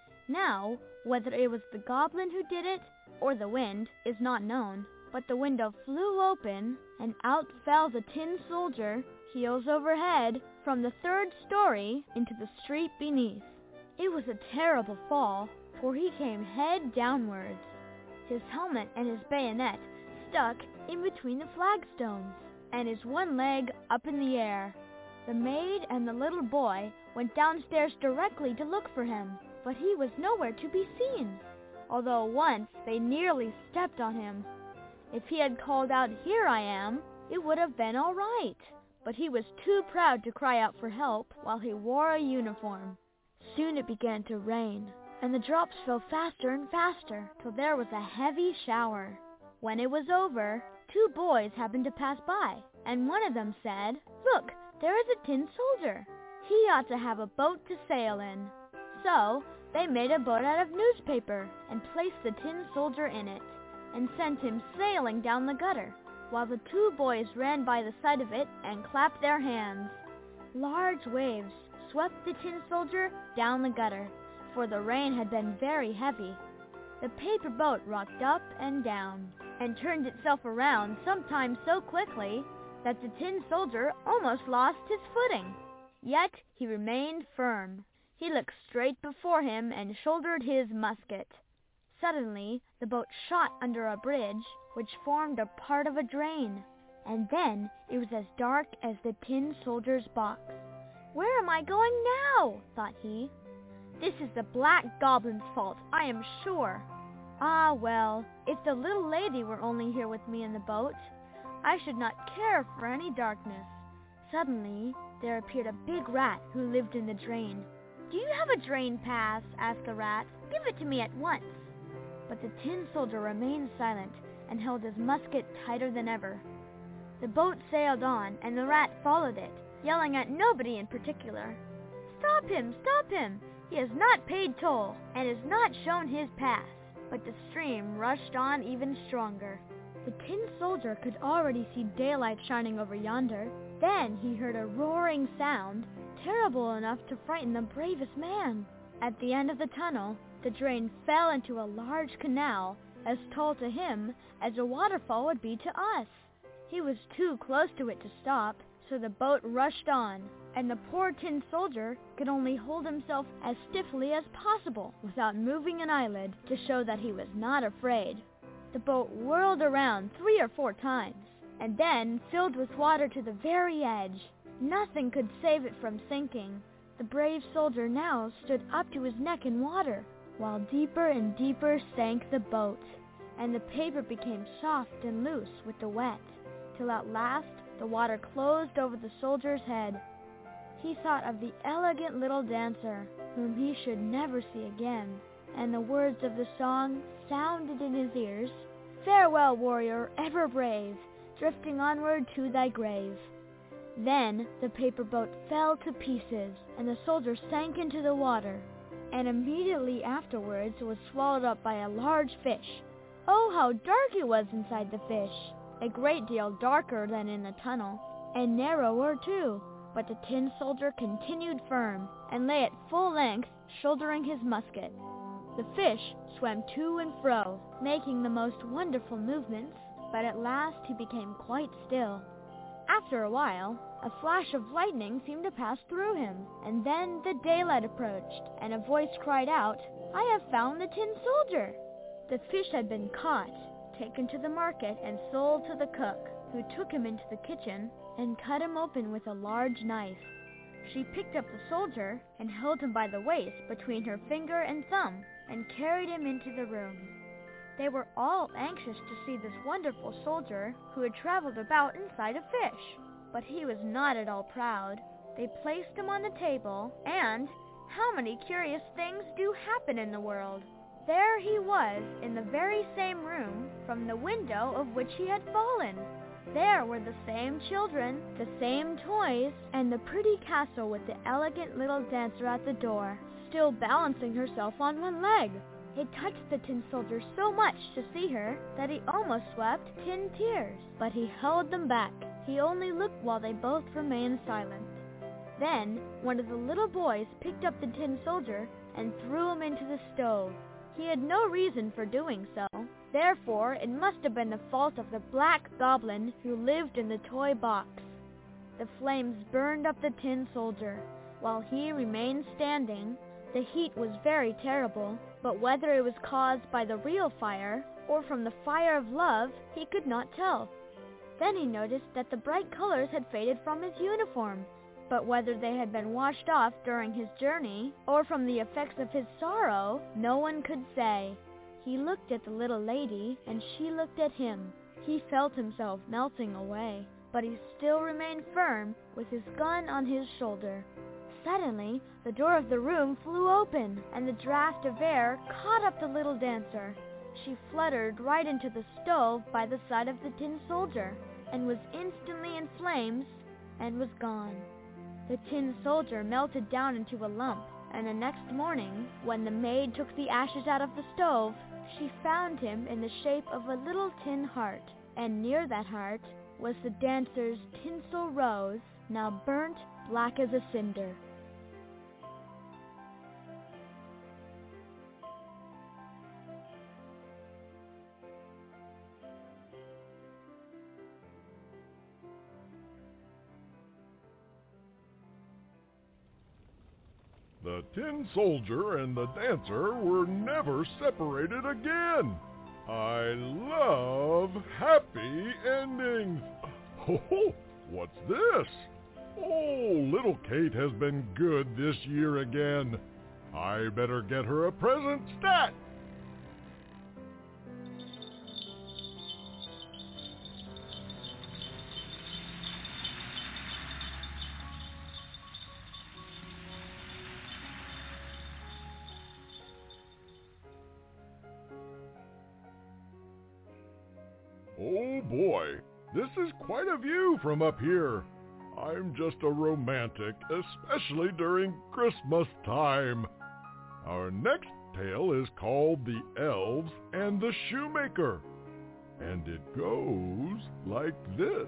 Now, whether it was the goblin who did it, or the wind, is not known, but the window flew open, and out fell the tin soldier, heels over head, from the 3rd story into the street beneath. It was a terrible fall, for he came head downwards. His helmet and his bayonet stuck in between the flagstones, and his one leg up in the air. The maid and the little boy went downstairs directly to look for him, but he was nowhere to be seen, although once they nearly stepped on him. If he had called out, "Here I am," it would have been all right, but he was too proud to cry out for help while he wore a uniform. Soon it began to rain, and the drops fell faster and faster till there was a heavy shower. When it was over, 2 boys happened to pass by, and one of them said, "Look, there is a tin soldier. He ought to have a boat to sail in." So They made a boat out of newspaper and placed the tin soldier in it and sent him sailing down the gutter, while the two boys ran by the side of it and clapped their hands. Large waves swept the tin soldier down the gutter, for the rain had been very heavy. The paper boat rocked up and down and turned itself around sometimes so quickly that the tin soldier almost lost his footing. Yet he remained firm. He looked straight before him and shouldered his musket. Suddenly, the boat shot under a bridge, which formed a part of a drain, and then it was as dark as the tin soldier's box. "Where am I going now?" thought he. "This is the Black Goblin's fault, I am sure. Ah, well, if the little lady were only here with me in the boat, I should not care for any darkness." Suddenly, there appeared a big rat who lived in the drain. "Do you have a drain pass?" asked the rat. "Give it to me at once." But the tin soldier remained silent and held his musket tighter than ever. The boat sailed on, and the rat followed it, yelling at nobody in particular. "Stop him! Stop him! He has not paid toll, and has not shown his pass." But the stream rushed on even stronger. The tin soldier could already see daylight shining over yonder. Then he heard a roaring sound, terrible enough to frighten the bravest man. At the end of the tunnel, the drain fell into a large canal, as tall to him as a waterfall would be to us. He was too close to it to stop, so the boat rushed on, and the poor tin soldier could only hold himself as stiffly as possible without moving an eyelid to show that he was not afraid. The boat whirled around 3 or 4 times, and then filled with water to the very edge. Nothing could save it from sinking. The brave soldier now stood up to his neck in water, while deeper and deeper sank the boat, and the paper became soft and loose with the wet, till at last the water closed over the soldier's head. He thought of the elegant little dancer, whom he should never see again, and the words of the song sounded in his ears, "Farewell, warrior, ever brave, drifting onward to thy grave." Then the paper boat fell to pieces, and the soldier sank into the water, and immediately afterwards was swallowed up by a large fish. Oh, how dark it was inside the fish! A great deal darker than in the tunnel, and narrower too. But the tin soldier continued firm, and lay at full length, shouldering his musket. The fish swam to and fro, making the most wonderful movements, but at last he became quite still. After a while, a flash of lightning seemed to pass through him, and then the daylight approached, and a voice cried out, "I have found the tin soldier!" The fish had been caught, taken to the market, and sold to the cook, who took him into the kitchen and cut him open with a large knife. She picked up the soldier and held him by the waist between her finger and thumb, and carried him into the room. They were all anxious to see this wonderful soldier who had traveled about inside a fish, but he was not at all proud. They placed him on the table, and how many curious things do happen in the world! There he was in the very same room from the window of which he had fallen. There were the same children, the same toys, and the pretty castle with the elegant little dancer at the door, still balancing herself on one leg. It touched the tin soldier so much to see her that he almost wept tin tears, but he held them back. He only looked while they both remained silent. Then one of the little boys picked up the tin soldier and threw him into the stove. He had no reason for doing so. Therefore, it must have been the fault of the Black Goblin who lived in the toy box. The flames burned up the tin soldier, while he remained standing. The heat was very terrible, but whether it was caused by the real fire or from the fire of love, he could not tell. Then he noticed that the bright colors had faded from his uniform, but whether they had been washed off during his journey or from the effects of his sorrow, no one could say. He looked at the little lady, and she looked at him. He felt himself melting away, but he still remained firm with his gun on his shoulder. Suddenly, the door of the room flew open, and the draft of air caught up the little dancer. She fluttered right into the stove by the side of the tin soldier, and was instantly in flames, and was gone. The tin soldier melted down into a lump, And the next morning, when the maid took the ashes out of the stove, she found him in the shape of a little tin heart, and near that heart was the dancer's tinsel rose, now burnt black as a cinder. The tin soldier and the dancer were never separated again. I love happy endings. Oh, what's this? Oh, little Kate has been good this year again. I better get her a present stat. Oh boy, this is quite a view from up here. I'm just a romantic, especially during Christmas time. Our next tale is called The Elves and the Shoemaker, and it goes like this.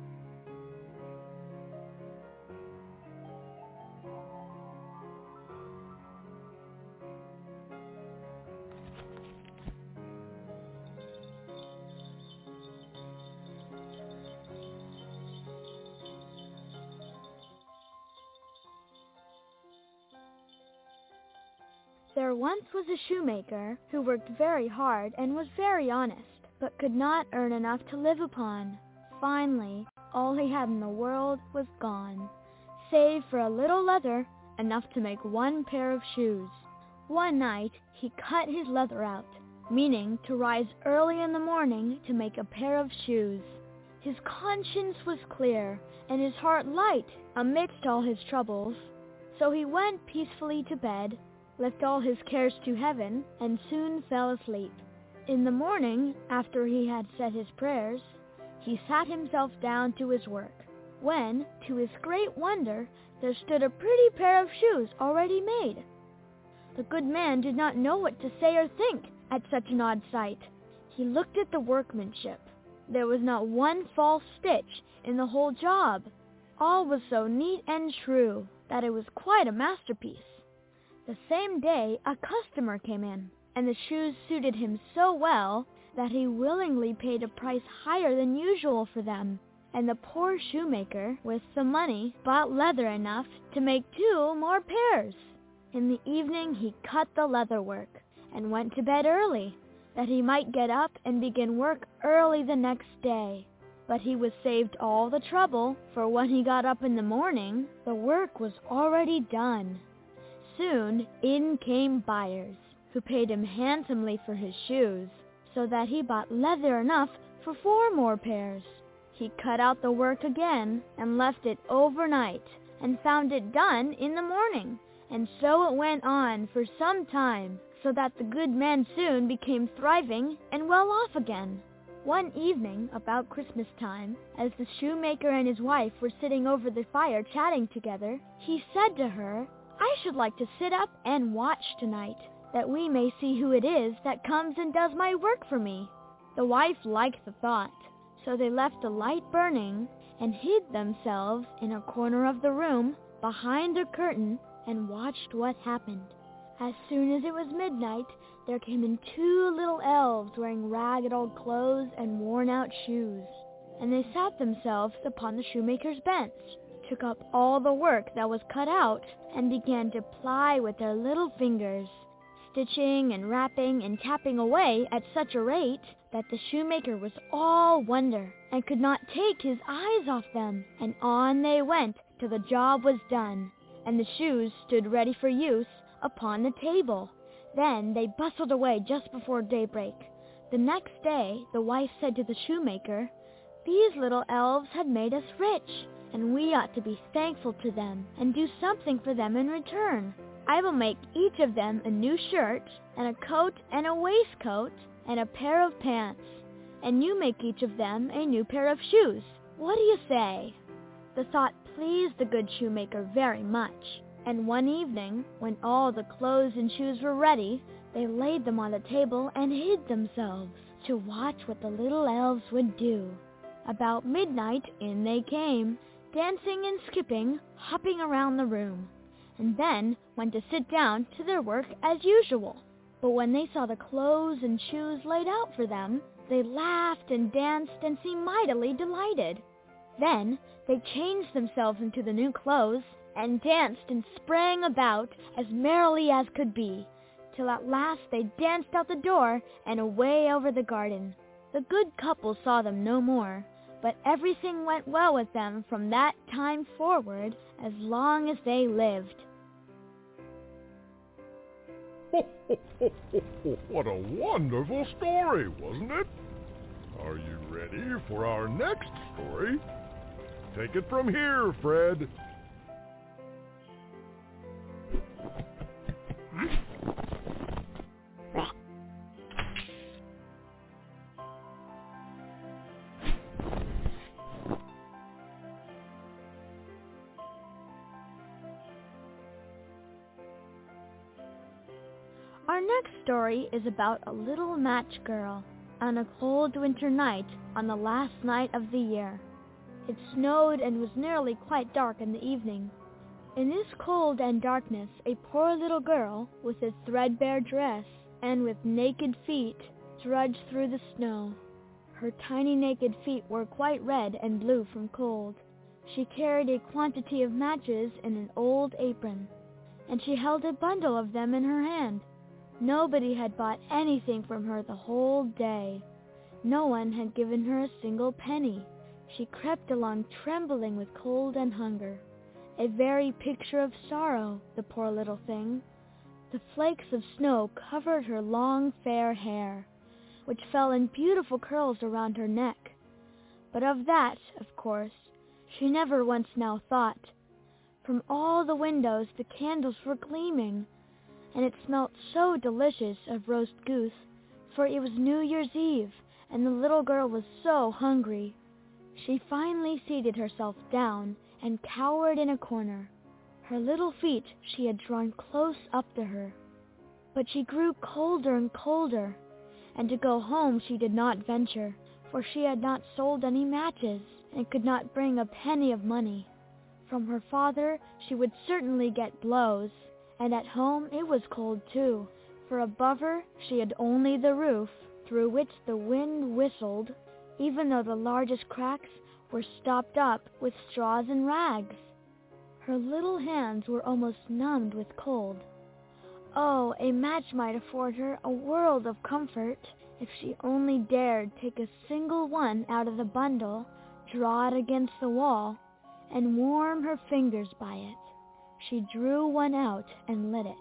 There once was a shoemaker who worked very hard and was very honest, but could not earn enough to live upon. Finally, all he had in the world was gone, save for a little leather, enough to make one pair of shoes. One night, he cut his leather out, meaning to rise early in the morning to make a pair of shoes. His conscience was clear, and his heart light amidst all his troubles. So he went peacefully to bed, left all his cares to heaven, and soon fell asleep. In the morning, after he had said his prayers, he sat himself down to his work, when, to his great wonder, there stood a pretty pair of shoes already made. The good man did not know what to say or think at such an odd sight. He looked at the workmanship. There was not one false stitch in the whole job. All was so neat and true that it was quite a masterpiece. The same day, a customer came in, and the shoes suited him so well that he willingly paid a price higher than usual for them. And the poor shoemaker, with some money, bought leather enough to make 2 more pairs. In the evening, he cut the leather work and went to bed early, that he might get up and begin work early the next day. But he was saved all the trouble, for when he got up in the morning, the work was already done. Soon in came buyers, who paid him handsomely for his shoes, so that he bought leather enough for 4 more pairs. He cut out the work again and left it overnight, and found it done in the morning, and so it went on for some time, so that the good man soon became thriving and well off again. One evening, about Christmas time, as the shoemaker and his wife were sitting over the fire chatting together, he said to her, "I should like to sit up and watch tonight, that we may see who it is that comes and does my work for me." The wife liked the thought, so they left the light burning and hid themselves in a corner of the room behind a curtain and watched what happened. As soon as it was midnight, there came in 2 little elves wearing ragged old clothes and worn-out shoes, and they sat themselves upon the shoemaker's bench, took up all the work that was cut out, and began to ply with their little fingers, stitching and wrapping and tapping away at such a rate that the shoemaker was all wonder and could not take his eyes off them. And on they went till the job was done, and the shoes stood ready for use upon the table. Then they bustled away just before daybreak. The next day the wife said to the shoemaker, "These little elves had made us rich, and we ought to be thankful to them and do something for them in return. I will make each of them a new shirt, and a coat and a waistcoat, and a pair of pants, and you make each of them a new pair of shoes. What do you say?" The thought pleased the good shoemaker very much, And one evening, when all the clothes and shoes were ready, they laid them on the table and hid themselves to watch what the little elves would do. About midnight, in they came, dancing and skipping, hopping around the room, and then went to sit down to their work as usual. But when they saw the clothes and shoes laid out for them, they laughed and danced and seemed mightily delighted. Then they changed themselves into the new clothes and danced and sprang about as merrily as could be, till at last they danced out the door and away over the garden. The good couple saw them no more, but everything went well with them from that time forward as long as they lived. What a wonderful story, wasn't it? Are you ready for our next story? Take it from here, Fred. Our next story is about a little match girl on a cold winter night on the last night of the year. It snowed and was nearly quite dark in the evening. In this cold and darkness, a poor little girl, with a threadbare dress and with naked feet, trudged through the snow. Her tiny naked feet were quite red and blue from cold. She carried a quantity of matches in an old apron, and she held a bundle of them in her hand. Nobody had bought anything from her the whole day. No one had given her a single penny. She crept along trembling with cold and hunger, a very picture of sorrow, the poor little thing. The flakes of snow covered her long fair hair, which fell in beautiful curls around her neck. But of that, of course, she never once now thought. From all the windows the candles were gleaming, and it smelt so delicious of roast goose, for it was New Year's Eve, and the little girl was so hungry. She finally seated herself down and cowered in a corner. Her little feet she had drawn close up to her, but she grew colder and colder, and to go home she did not venture, for she had not sold any matches, and could not bring a penny of money. From her father she would certainly get blows, and at home it was cold too, for above her she had only the roof, through which the wind whistled, even though the largest cracks were stopped up with straws and rags. Her little hands were almost numbed with cold. Oh, a match might afford her a world of comfort, if she only dared take a single one out of the bundle, draw it against the wall, and warm her fingers by it. She drew one out and lit it.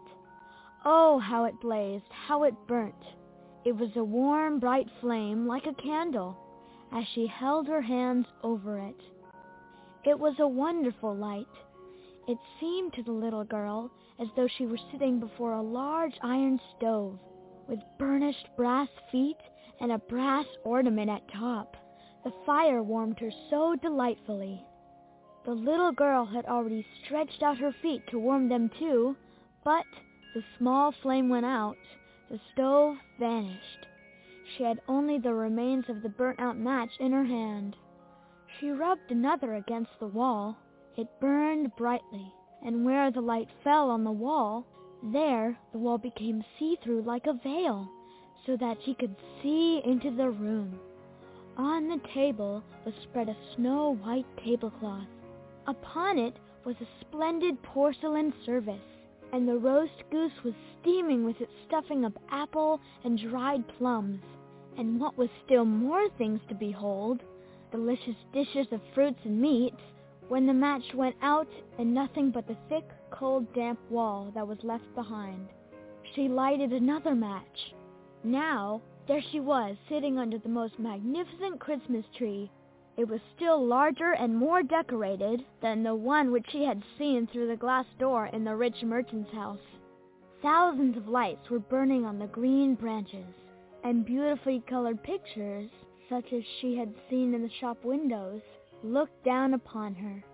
Oh, how it blazed, how it burnt! It was a warm, bright flame like a candle, as she held her hands over it. It was a wonderful light. It seemed to the little girl as though she were sitting before a large iron stove, with burnished brass feet and a brass ornament at top. The fire warmed her so delightfully. The little girl had already stretched out her feet to warm them too, but the small flame went out, the stove vanished. She had only the remains of the burnt-out match in her hand. She rubbed another against the wall. It burned brightly, and where the light fell on the wall, there the wall became see-through like a veil, so that she could see into the room. On the table was spread a snow-white tablecloth. Upon it was a splendid porcelain service, and the roast goose was steaming with its stuffing of apple and dried plums. And what was still more things to behold, delicious dishes of fruits and meats, when the match went out and nothing but the thick, cold, damp wall that was left behind. She lighted another match. Now, there she was, sitting under the most magnificent Christmas tree. It was still larger and more decorated than the one which she had seen through the glass door in the rich merchant's house. Thousands of lights were burning on the green branches, and beautifully colored pictures, such as she had seen in the shop windows, looked down upon her.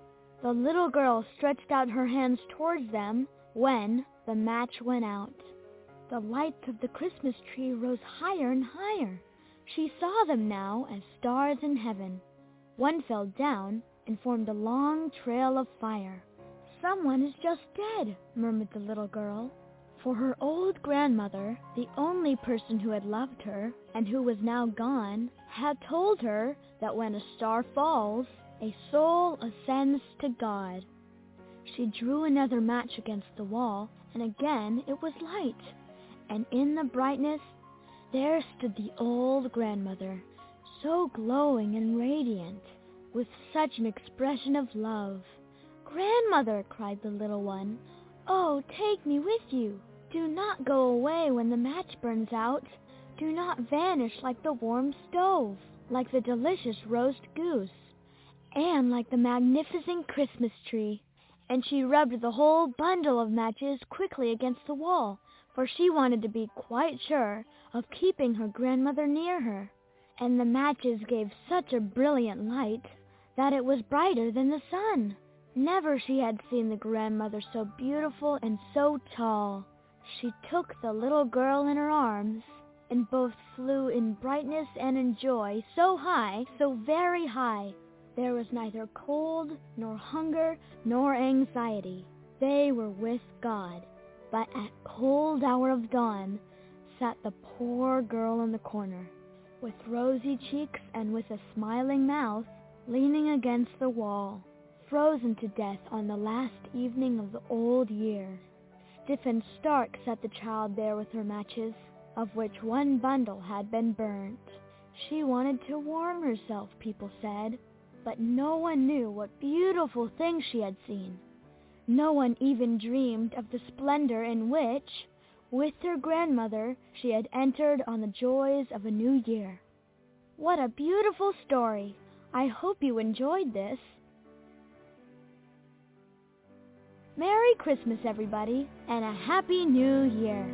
The little girl stretched out her hands towards them when the match went out. The lights of the Christmas tree rose higher and higher. She saw them now as stars in heaven. One fell down and formed a long trail of fire. "Someone is just dead," murmured the little girl. For her old grandmother, the only person who had loved her and who was now gone, had told her that when a star falls, a soul ascends to God. She drew another match against the wall, and again it was light. And in the brightness, there stood the old grandmother, so glowing and radiant, with such an expression of love. "Grandmother," cried the little one, "oh, take me with you. Do not go away when the match burns out. Do not vanish like the warm stove, like the delicious roast goose, and like the magnificent Christmas tree." And she rubbed the whole bundle of matches quickly against the wall, for she wanted to be quite sure of keeping her grandmother near her. And the matches gave such a brilliant light that it was brighter than the sun. Never she had seen the grandmother so beautiful and so tall. She took the little girl in her arms, and both flew in brightness and in joy so high, so very high. There was neither cold, nor hunger, nor anxiety. They were with God. But at cold hour of dawn sat the poor girl in the corner, with rosy cheeks and with a smiling mouth, leaning against the wall, frozen to death on the last evening of the old year. Stiff and stark sat the child there with her matches, of which one bundle had been burnt. She wanted to warm herself, people said, but no one knew what beautiful things she had seen. No one even dreamed of the splendor in which, with her grandmother, she had entered on the joys of a new year. What a beautiful story! I hope you enjoyed this. Merry Christmas, everybody, and a Happy New Year!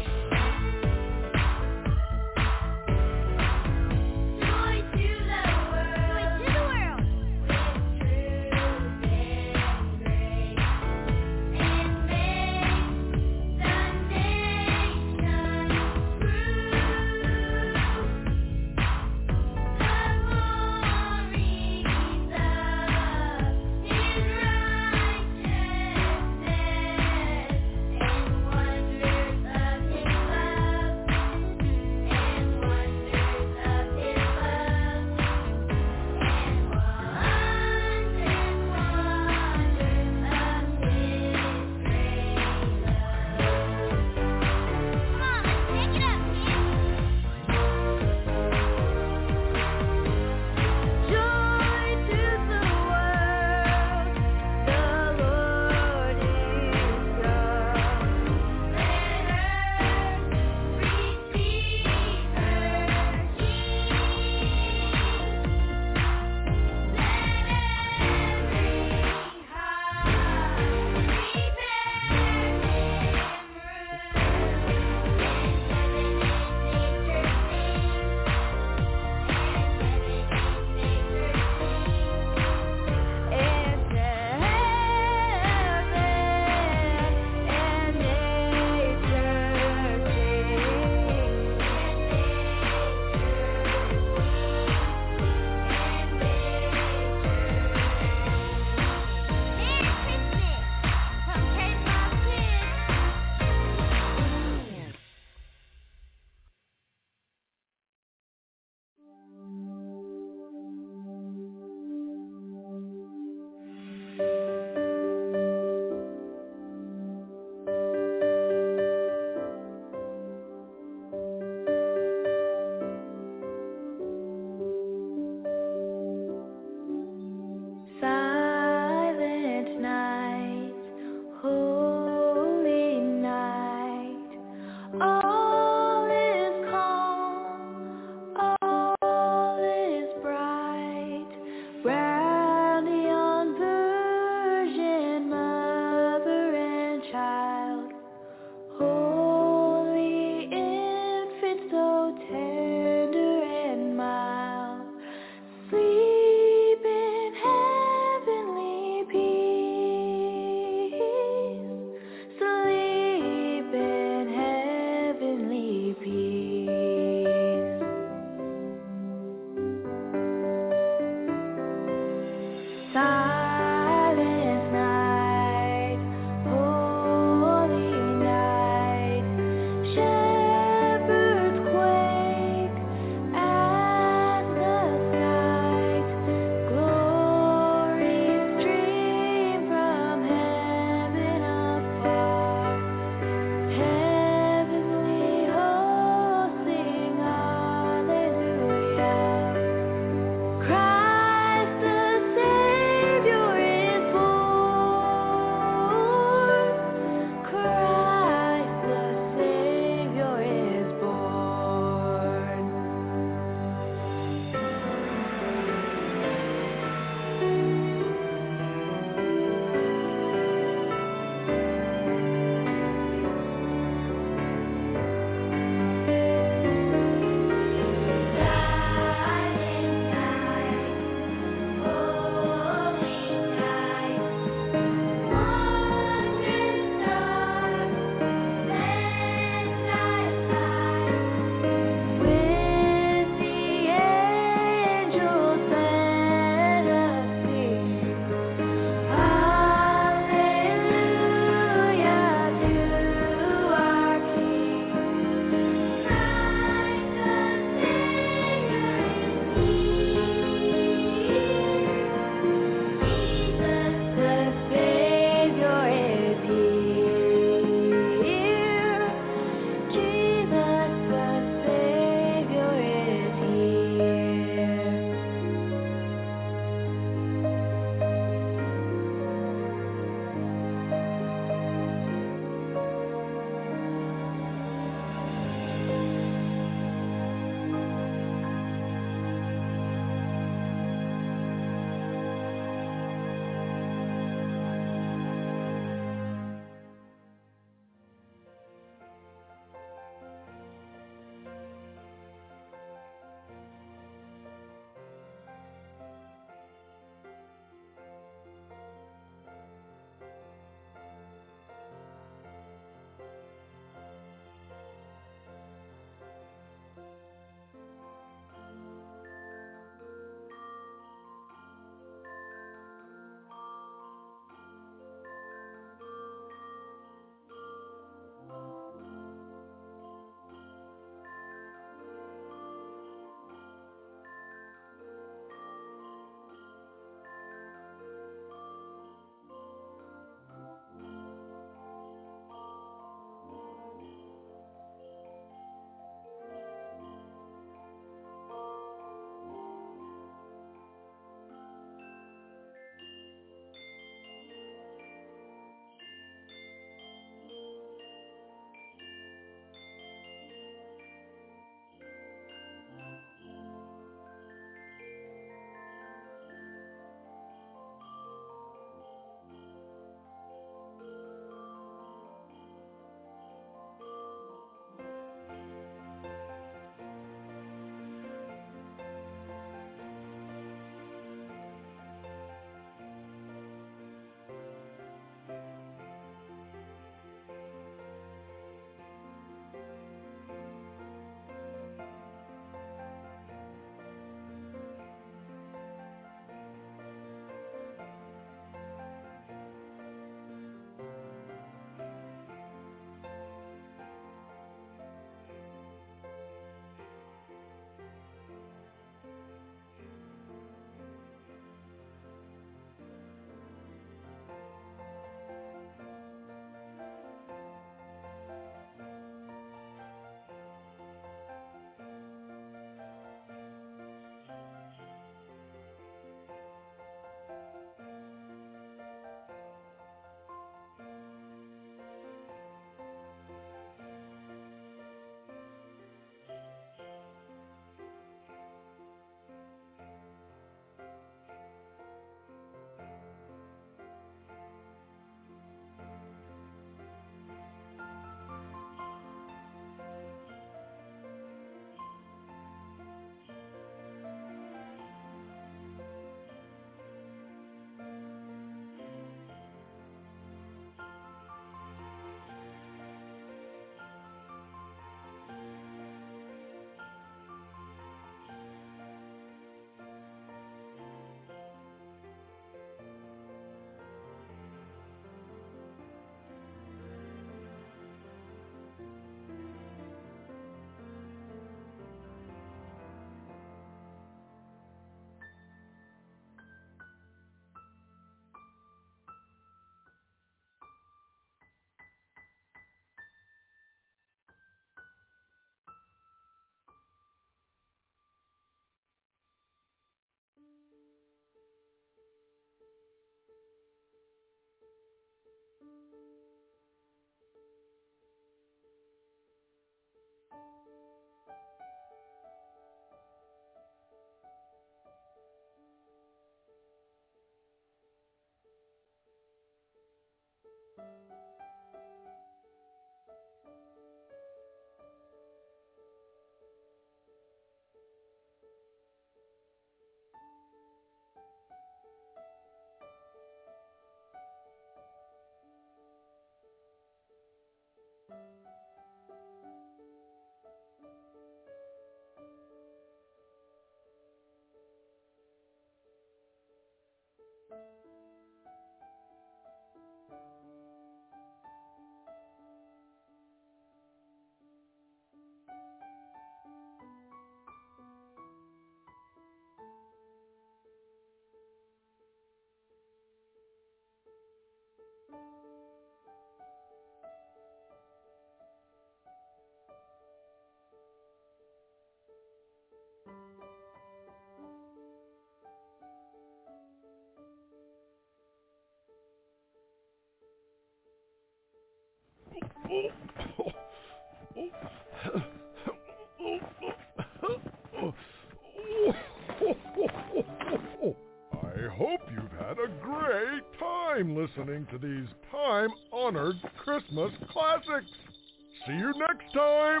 I hope you've had a great time listening to these time-honored Christmas classics. See you next time.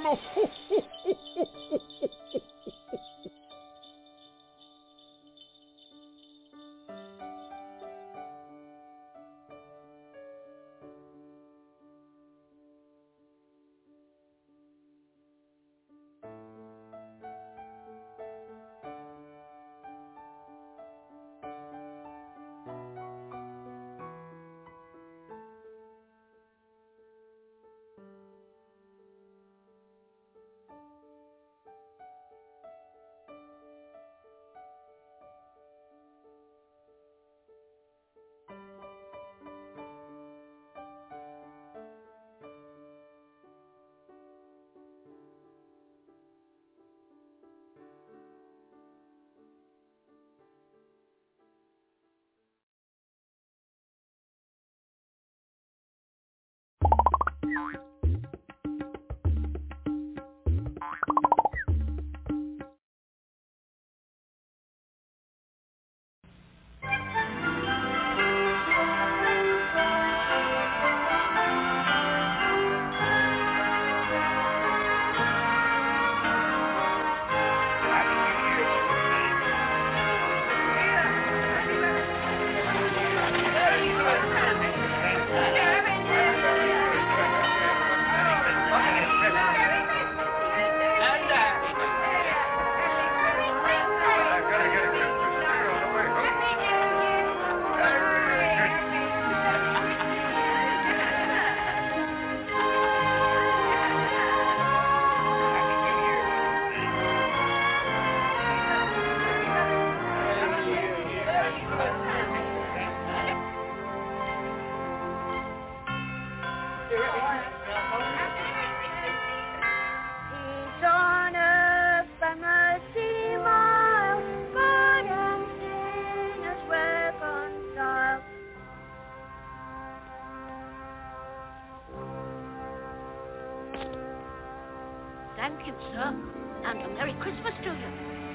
Thank you, sir. And a Merry Christmas to you.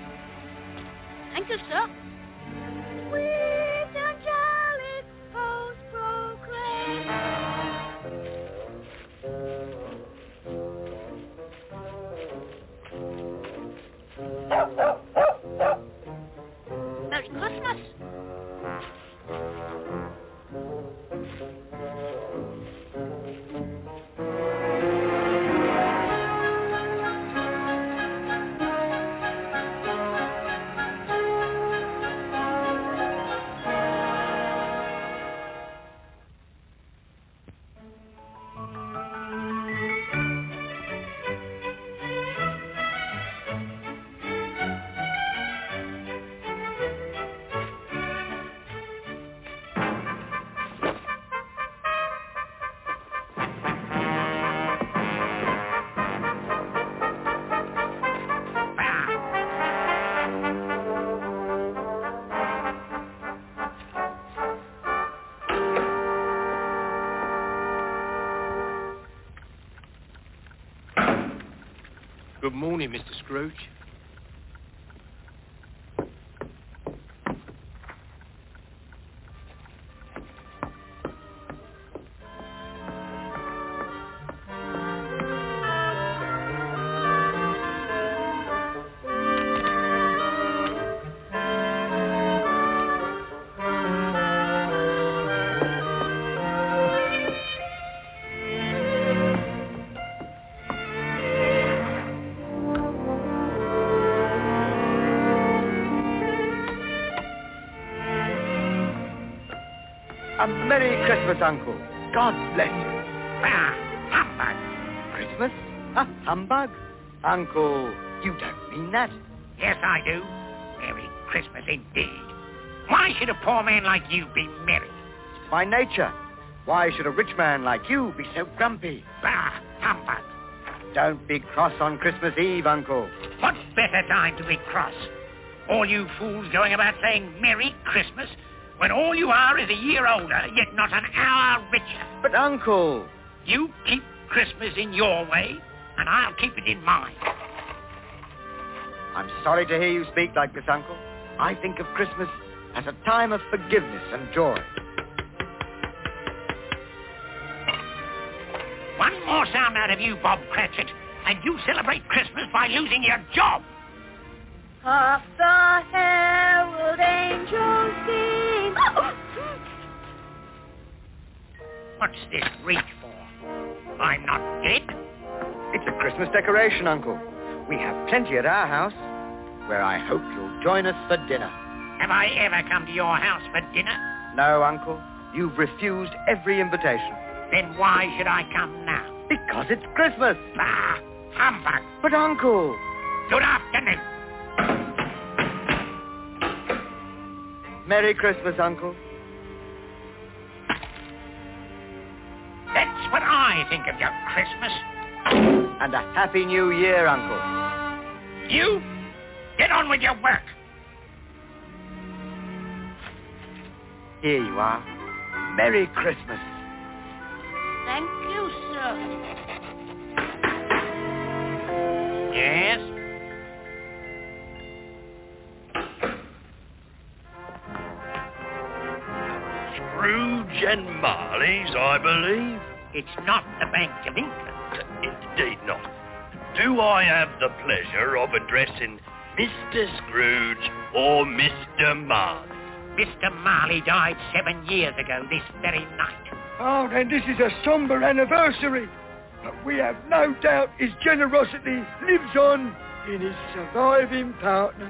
Thank you, sir. With a jolly post proclaim. Merry Christmas. Good morning, Mr. Scrooge. A Merry Christmas, Uncle. God bless you. Ah, humbug. Christmas? A humbug? Uncle, you don't mean that. Yes, I do. Merry Christmas indeed. Why should a poor man like you be merry? It's my nature. Why should a rich man like you be so grumpy? Ah, humbug. Don't be cross on Christmas Eve, Uncle. What better time to be cross? All you fools going about saying Merry Christmas when all you are is a year older, yet not an hour richer. But, Uncle... You keep Christmas in your way, and I'll keep it in mine. I'm sorry to hear you speak like this, Uncle. I think of Christmas as a time of forgiveness and joy. One more sound out of you, Bob Cratchit, and you celebrate Christmas by losing your job. Hark the herald angels sing. What's this wreath for? I'm not dead. It's a Christmas decoration, Uncle. We have plenty at our house, where I hope you'll join us for dinner. Have I ever come to your house for dinner? No, Uncle. You've refused every invitation. Then why should I come now? Because it's Christmas. Ah, humbug. But, Uncle... Good afternoon. Merry Christmas, Uncle. That's what I think of your Christmas. And a Happy New Year, Uncle. You, get on with your work. Here you are. Merry Christmas. Thank you, sir. Yes? Scrooge and Marley's, I believe. It's not the Bank of England. Indeed not. Do I have the pleasure of addressing Mr. Scrooge or Mr. Marley? Mr. Marley died 7 years ago this very night. Oh, then this is a sombre anniversary. But we have no doubt his generosity lives on in his surviving partner.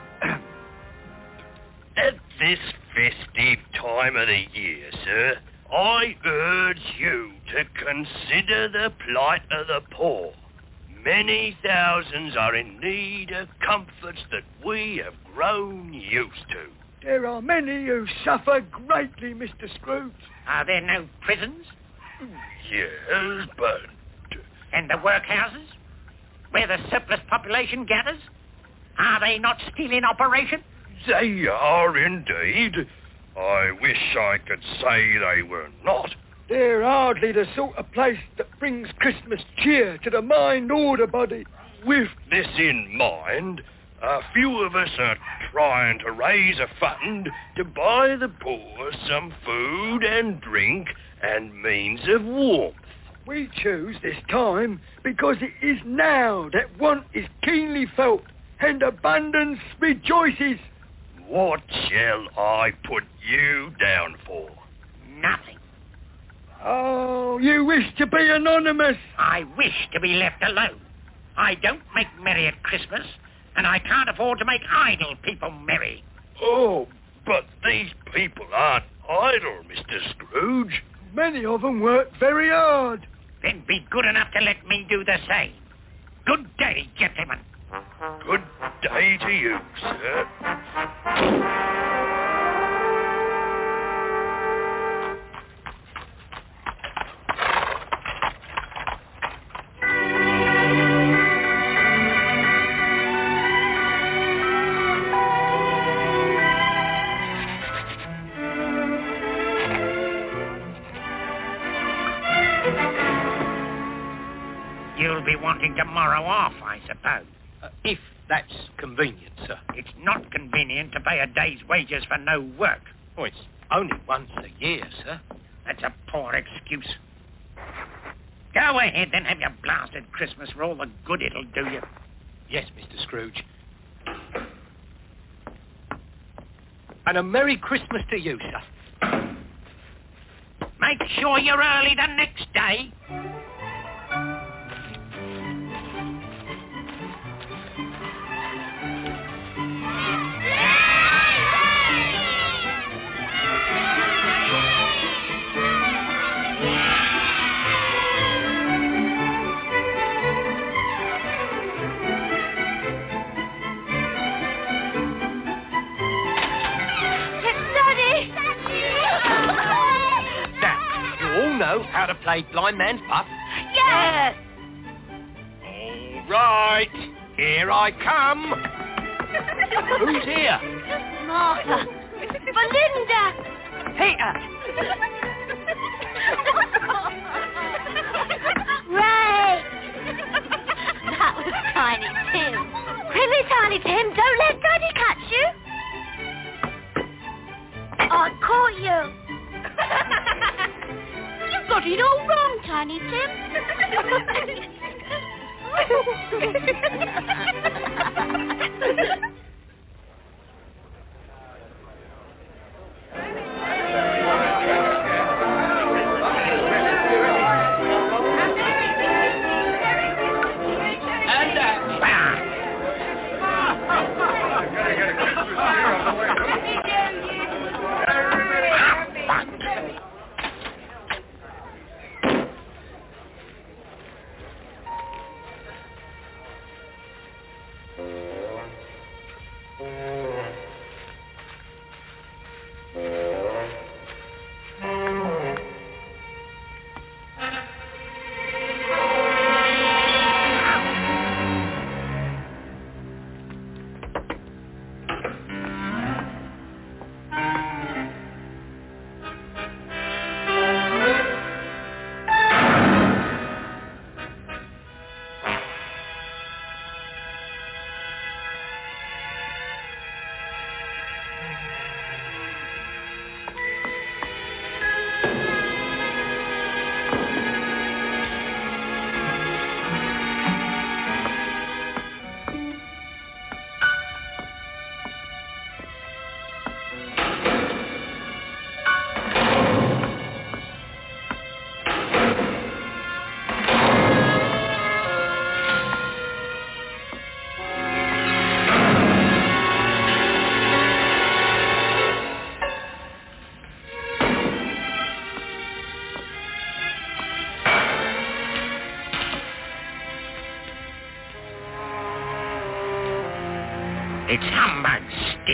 At this festive time of the year, sir, I urge you to consider the plight of the poor. Many thousands are in need of comforts that we have grown used to. There are many who suffer greatly, Mr. Scrooge. Are there no prisons? Yes, but... And the workhouses? Where the surplus population gathers? Are they not still in operation? They are indeed. I wish I could say they were not. They're hardly the sort of place that brings Christmas cheer to the mind or the body. With this in mind, a few of us are trying to raise a fund to buy the poor some food and drink and means of warmth. We choose this time because it is now that want is keenly felt and abundance rejoices. What shall I put you down for? Nothing. Oh, you wish to be anonymous. I wish to be left alone. I don't make merry at Christmas, and I can't afford to make idle people merry. Oh, but these people aren't idle, Mr. Scrooge. Many of them work very hard. Then be good enough to let me do the same. Good day, gentlemen. Good day to you, sir. You'll be wanting tomorrow off, I suppose. If that's convenient, sir. It's not convenient to pay a day's wages for no work. Oh, it's only once a year, sir. That's a poor excuse. Go ahead, then have your blasted Christmas for all the good it'll do you. Yes, Mr. Scrooge. And a Merry Christmas to you, sir. Make sure you're early the next day. how to play blind man's buff? Yes! All right, here I come. Who's here? Martha! Belinda! Peter! Ray! That was Tiny Tim. Really, Tiny Tim? Don't let Daddy catch you. I caught you. You've got it all wrong, Tiny Tim. It's humbug still.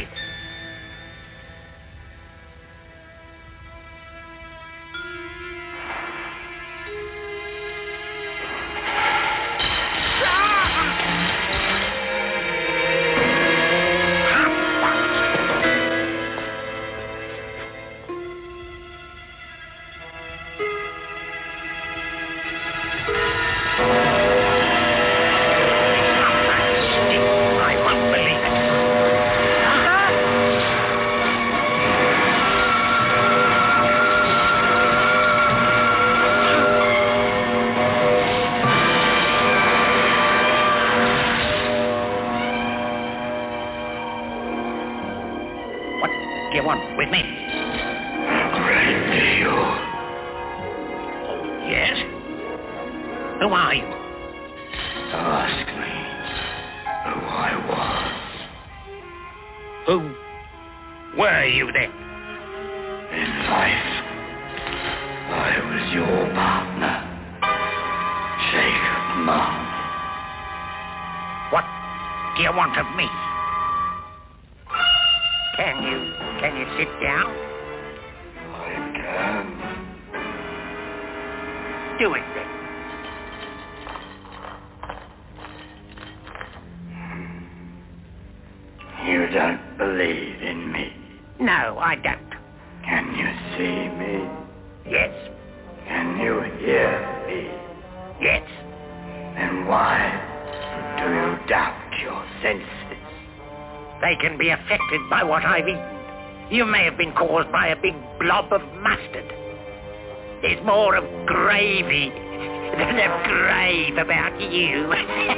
With me. Great deal. Oh, yes? Who are you? Ask me who I was. Who were you then? In life, I was your partner, Jacob Marley. What do you want of me? Can you sit down? I can. Do it then. You don't believe in me? No, I don't. Can you see me? Yes. Can you hear me? Yes. Then why do you doubt your senses? They can be affected by what I've eaten. You may have been caused by a big blob of mustard. There's more of gravy than of grave about you.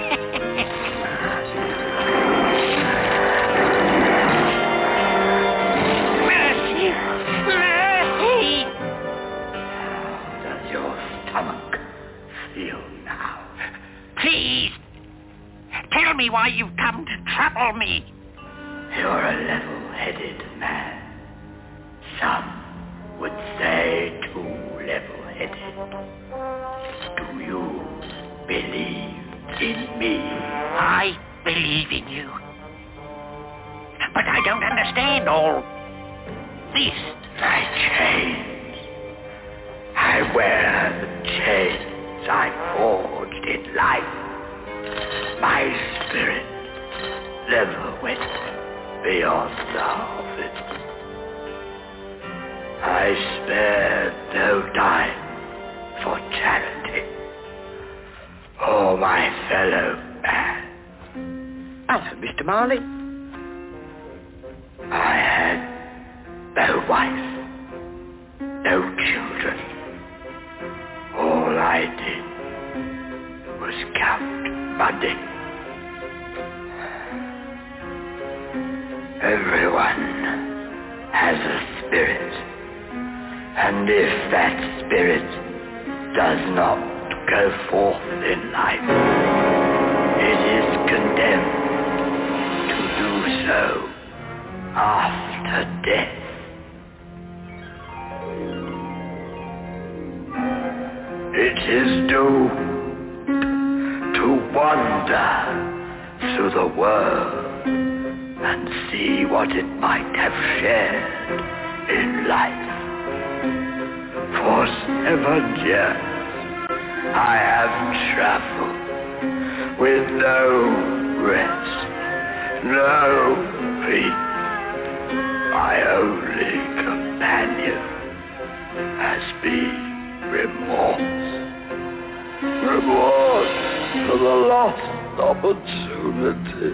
Mercy! Mercy! How does your stomach feel now? Please, tell me why you've come to trouble me. You're a level-headed man. Some would say too level-headed. Do you believe in me? I believe in you. But I don't understand all this. My chains. I I wear the chains I forged in life. My spirit never went beyond the harvest. I spared no time for charity or my fellow man. Hello, Mr. Marley. I had no wife, no children. All I did was count money. Everyone has a spirit, and if that spirit does not go forth in life, it is condemned to do so after death. It is doomed to wander through the world and see what it might have shared in life. For 7 years I have traveled with no rest, no peace. My only companion has been remorse. Remorse for the lost opportunity.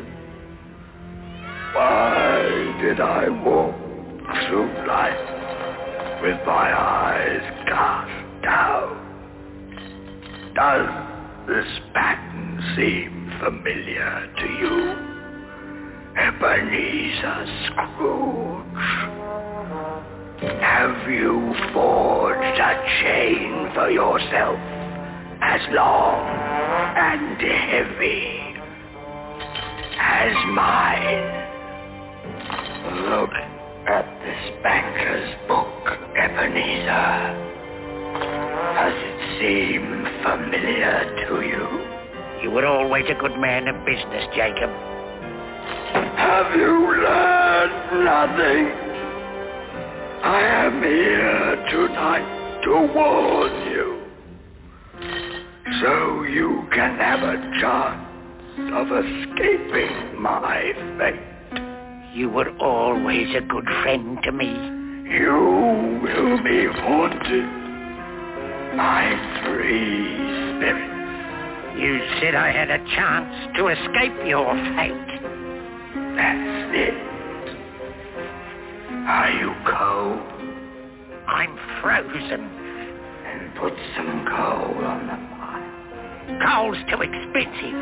Why did I walk through life with my eyes cast down? Does this pattern seem familiar to you, Ebenezer Scrooge? Have you forged a chain for yourself as long and heavy as mine? Look at this banker's book, Ebenezer. Does it seem familiar to you? You were always a good man of business, Jacob. Have you learned nothing? I am here tonight to warn you, so you can have a chance of escaping my fate. You were always a good friend to me. You will be haunted by 3 spirits. You said I had a chance to escape your fate. That's it. Are you cold? I'm frozen. Then put some coal on the fire. Coal's too expensive.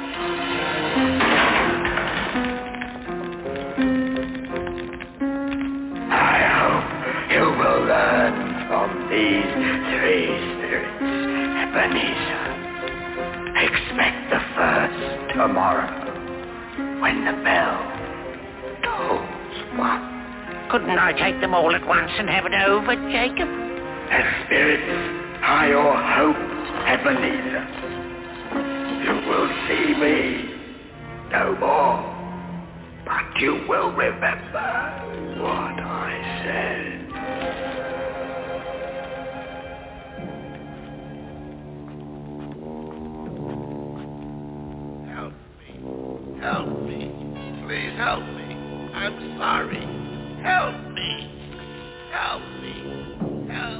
I hope you will learn from these 3 spirits, Ebenezer. Expect the first tomorrow when the bell tolls 1. Couldn't I take them all at once and have it over, Jacob? The spirits are your hope, Ebenezer. You will see me no more, but you will remember what I said. Help me. Please help me. I'm sorry. Help me. Help me. Help.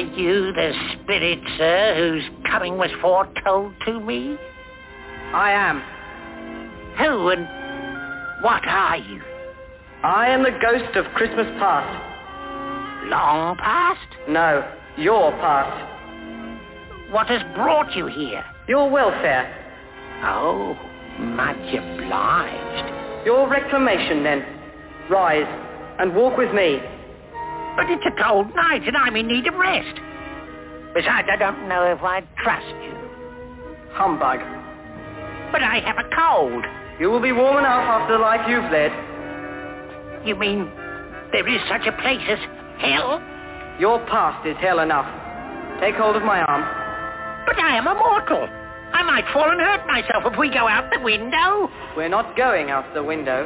you the spirit, sir, whose coming was foretold to me? I am. Who and what are you? I am the ghost of Christmas past. Long past? No, your past. What has brought you here? Your welfare. Oh, much obliged. Your reclamation, then. Rise and walk with me. But it's a cold night and I'm in need of rest. Besides, I don't know if I trust you. Humbug. But I have a cold. You will be warm enough after the life you've led. You mean there is such a place as hell? Your past is hell enough. Take hold of my arm. But I am a mortal. I might fall and hurt myself if we go out the window. We're not going out the window.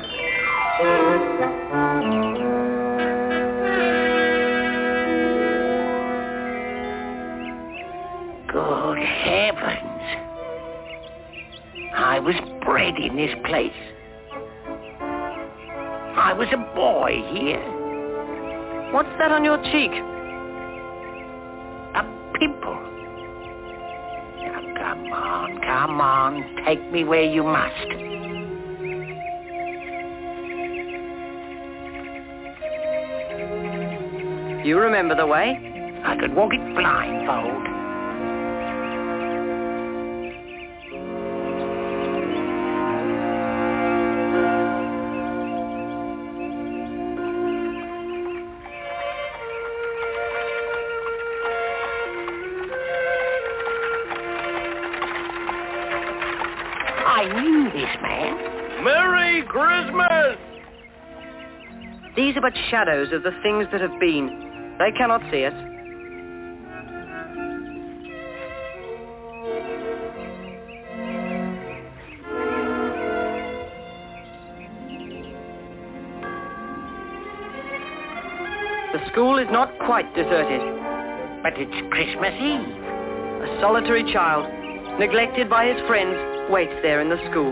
Good heavens. I was bred in this place. I was a boy here. What's that on your cheek? A pimple. Now, come on. Take me where you must. You remember the way? I could walk it blindfold. I knew this man. Merry Christmas! These are but shadows of the things that have been. They cannot see us. The school is not quite deserted. But it's Christmas Eve. A solitary child, neglected by his friends, waits there in the school.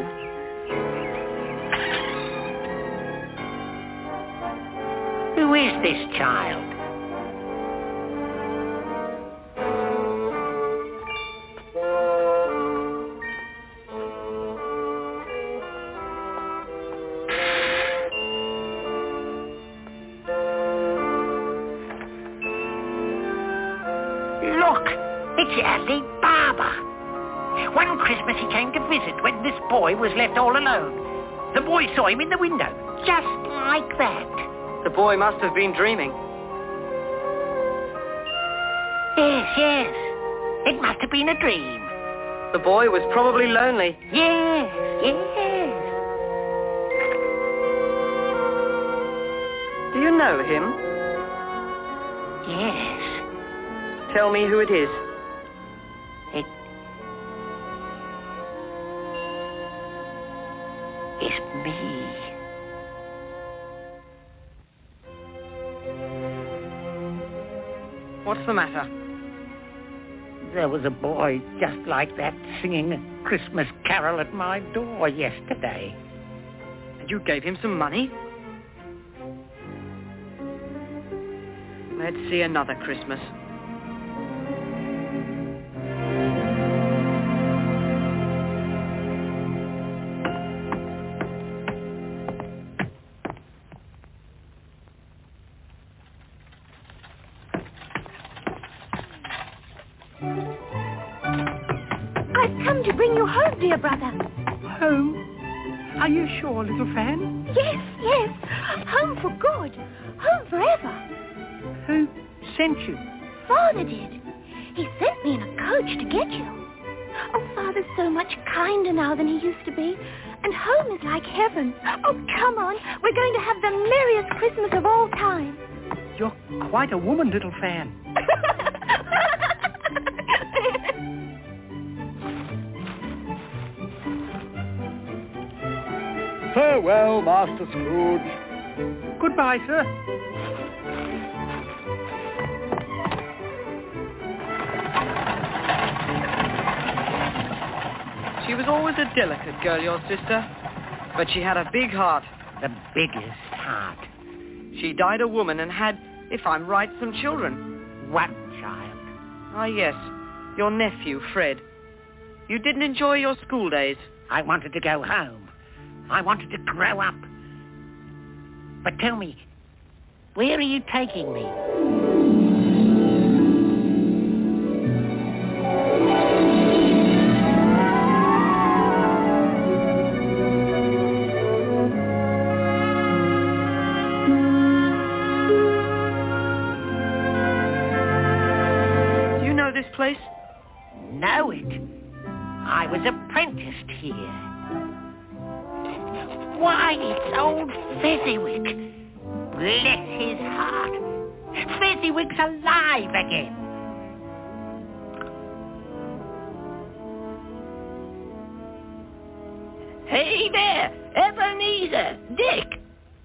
Who is this child? Look, it's Ali Baba. One Christmas he came to visit when this boy was left all alone. The boy saw him in the window, just like that. The boy must have been dreaming. Yes. It must have been a dream. The boy was probably lonely. Yes. Do you know him? Yes. Tell me who it is. It's me. What's the matter? There was a boy just like that singing a Christmas carol at my door yesterday. And you gave him some money? Let's see another Christmas. To bring you home, dear brother. Home? Are you sure, little fan? Yes. Home for good. Home forever. Who sent you? Father did. He sent me in a coach to get you. Oh, Father's so much kinder now than he used to be. And home is like heaven. Oh, come on. We're going to have the merriest Christmas of all time. You're quite a woman, little fan. Farewell, Master Scrooge. Goodbye, sir. She was always a delicate girl, your sister. But she had a big heart. The biggest heart. She died a woman and had, if I'm right, some children. One child. Ah, yes. Your nephew, Fred. You didn't enjoy your school days. I wanted to go home. I wanted to grow up. But tell me, where are you taking me? Do you know this place? Know it. I was apprenticed here. Why, it's old Fezziwig. Bless his heart. Fezziwig's alive again. Hey there, Ebenezer, Dick.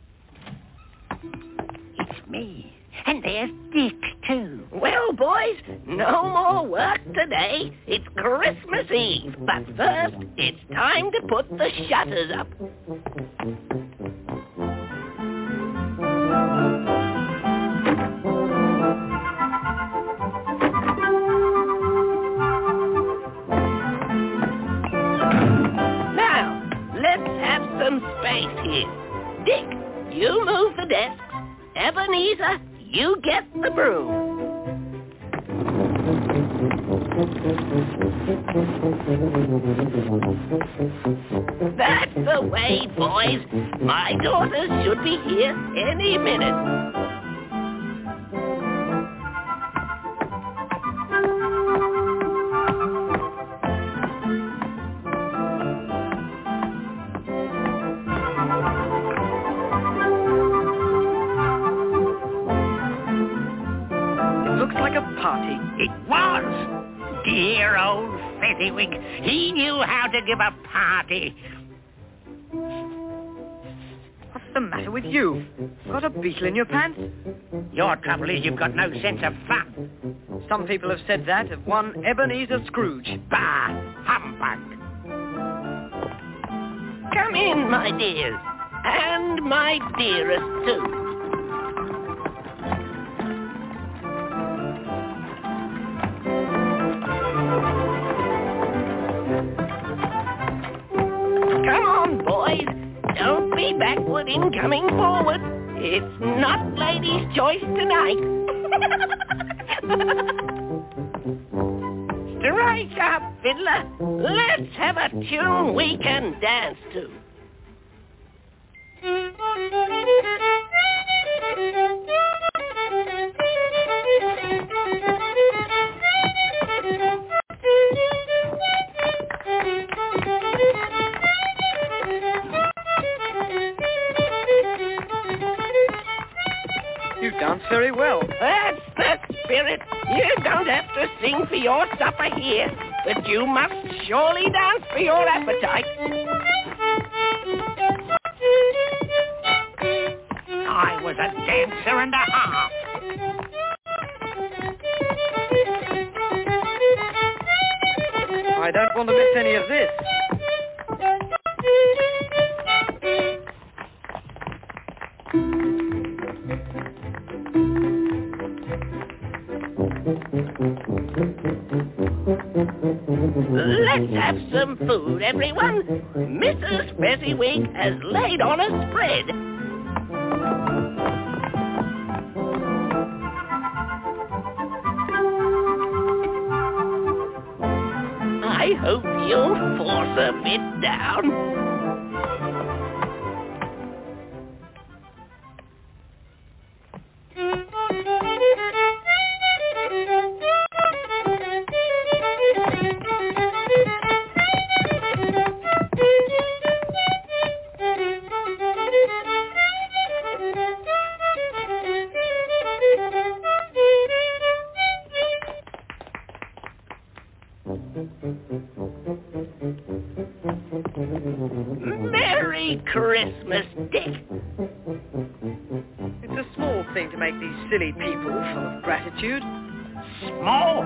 It's me. And there's Dick, too. Well, boys, no more work today. It's Christmas Eve. But first, it's time to put the shutters up. Now, let's have some space here. Dick, you move the desks. Ebenezer, you get the broom. That's the way, boys. My daughters should be here any minute. It was. Dear old Fezziwig. He knew how to give a party. What's the matter with you? Got a beetle in your pants? Your trouble is you've got no sense of fun. Some people have said that of one Ebenezer Scrooge. Bah! Humbug! Come in, my dears. And my dearest, too. Come on, boys. Don't be backward in coming forward. It's not ladies' choice tonight. Strike up, fiddler. Let's have a tune we can dance to. You dance very well. That's the spirit. You don't have to sing for your supper here, but you must surely dance for your appetite. I was a dancer and a half. I don't want to miss any of this. Let's have some food, everyone. Mrs. Fezziwig has laid on a spread. I hope you'll force a bit down. Merry Christmas, Dick. It's a small thing to make these silly people full of gratitude. Small?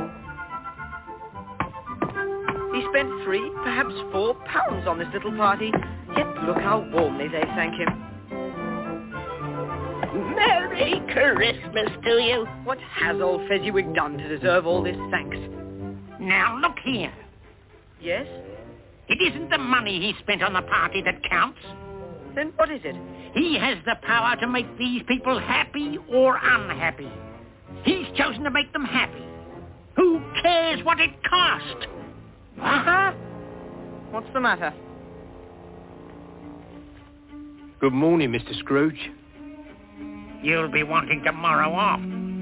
He spent 3, perhaps 4 pounds on this little party, yet look how warmly they thank him. Merry Merry Christmas to you. What has old Fezziwig done to deserve all this thanks? Now look here. Yes? It isn't the money he spent on the party that counts. Then what is it? He has the power to make these people happy or unhappy. He's chosen to make them happy. Who cares what it cost? Huh? What's the matter? Good morning, Mr. Scrooge. You'll be wanting tomorrow off.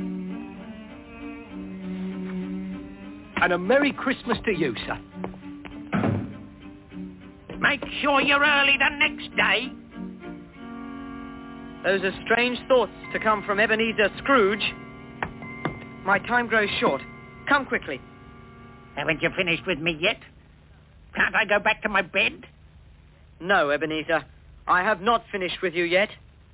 And a Merry Christmas to you, sir. Make sure you're early the next day. Those are strange thoughts to come from Ebenezer Scrooge. My time grows short. Come quickly. Haven't you finished with me yet? Can't I go back to my bed? No, Ebenezer. I have not finished with you yet.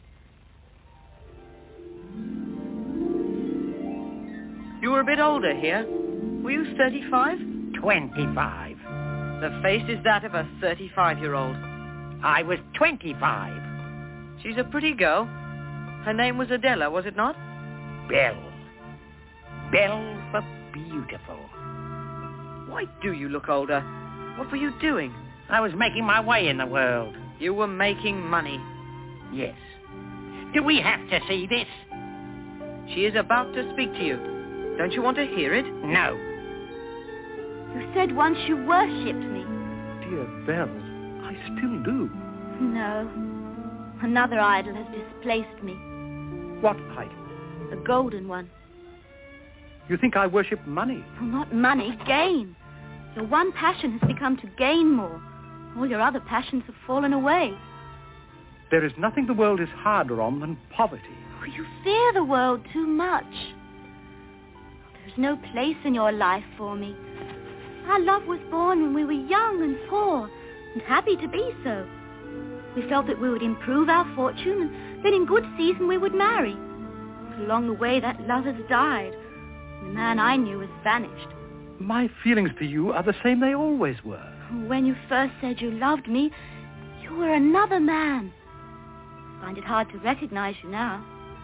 You were a bit older here. Were you 35? 25. The face is that of a 35-year-old. I was 25. She's a pretty girl. Her name was Adela, was it not? Belle. Belle for beautiful. Why do you look older? What were you doing? I was making my way in the world. You were making money. Yes. Do we have to see this? She is about to speak to you. Don't you want to hear it? No. You said once you worshipped me. Dear Belle, I still do. No. Another idol has displaced me. What idol? A golden one. You think I worship money? Well, not money, gain. Your one passion has become to gain more. All your other passions have fallen away. There is nothing the world is harder on than poverty. Oh, you fear the world too much. There's no place in your life for me. Our love was born when we were young and poor, and happy to be so. We felt that we would improve our fortune, and then in good season we would marry. But along the way that love has died. The man I knew has vanished. My feelings for you are the same they always were. When you first said you loved me, you were another man. I find it hard to recognize you now.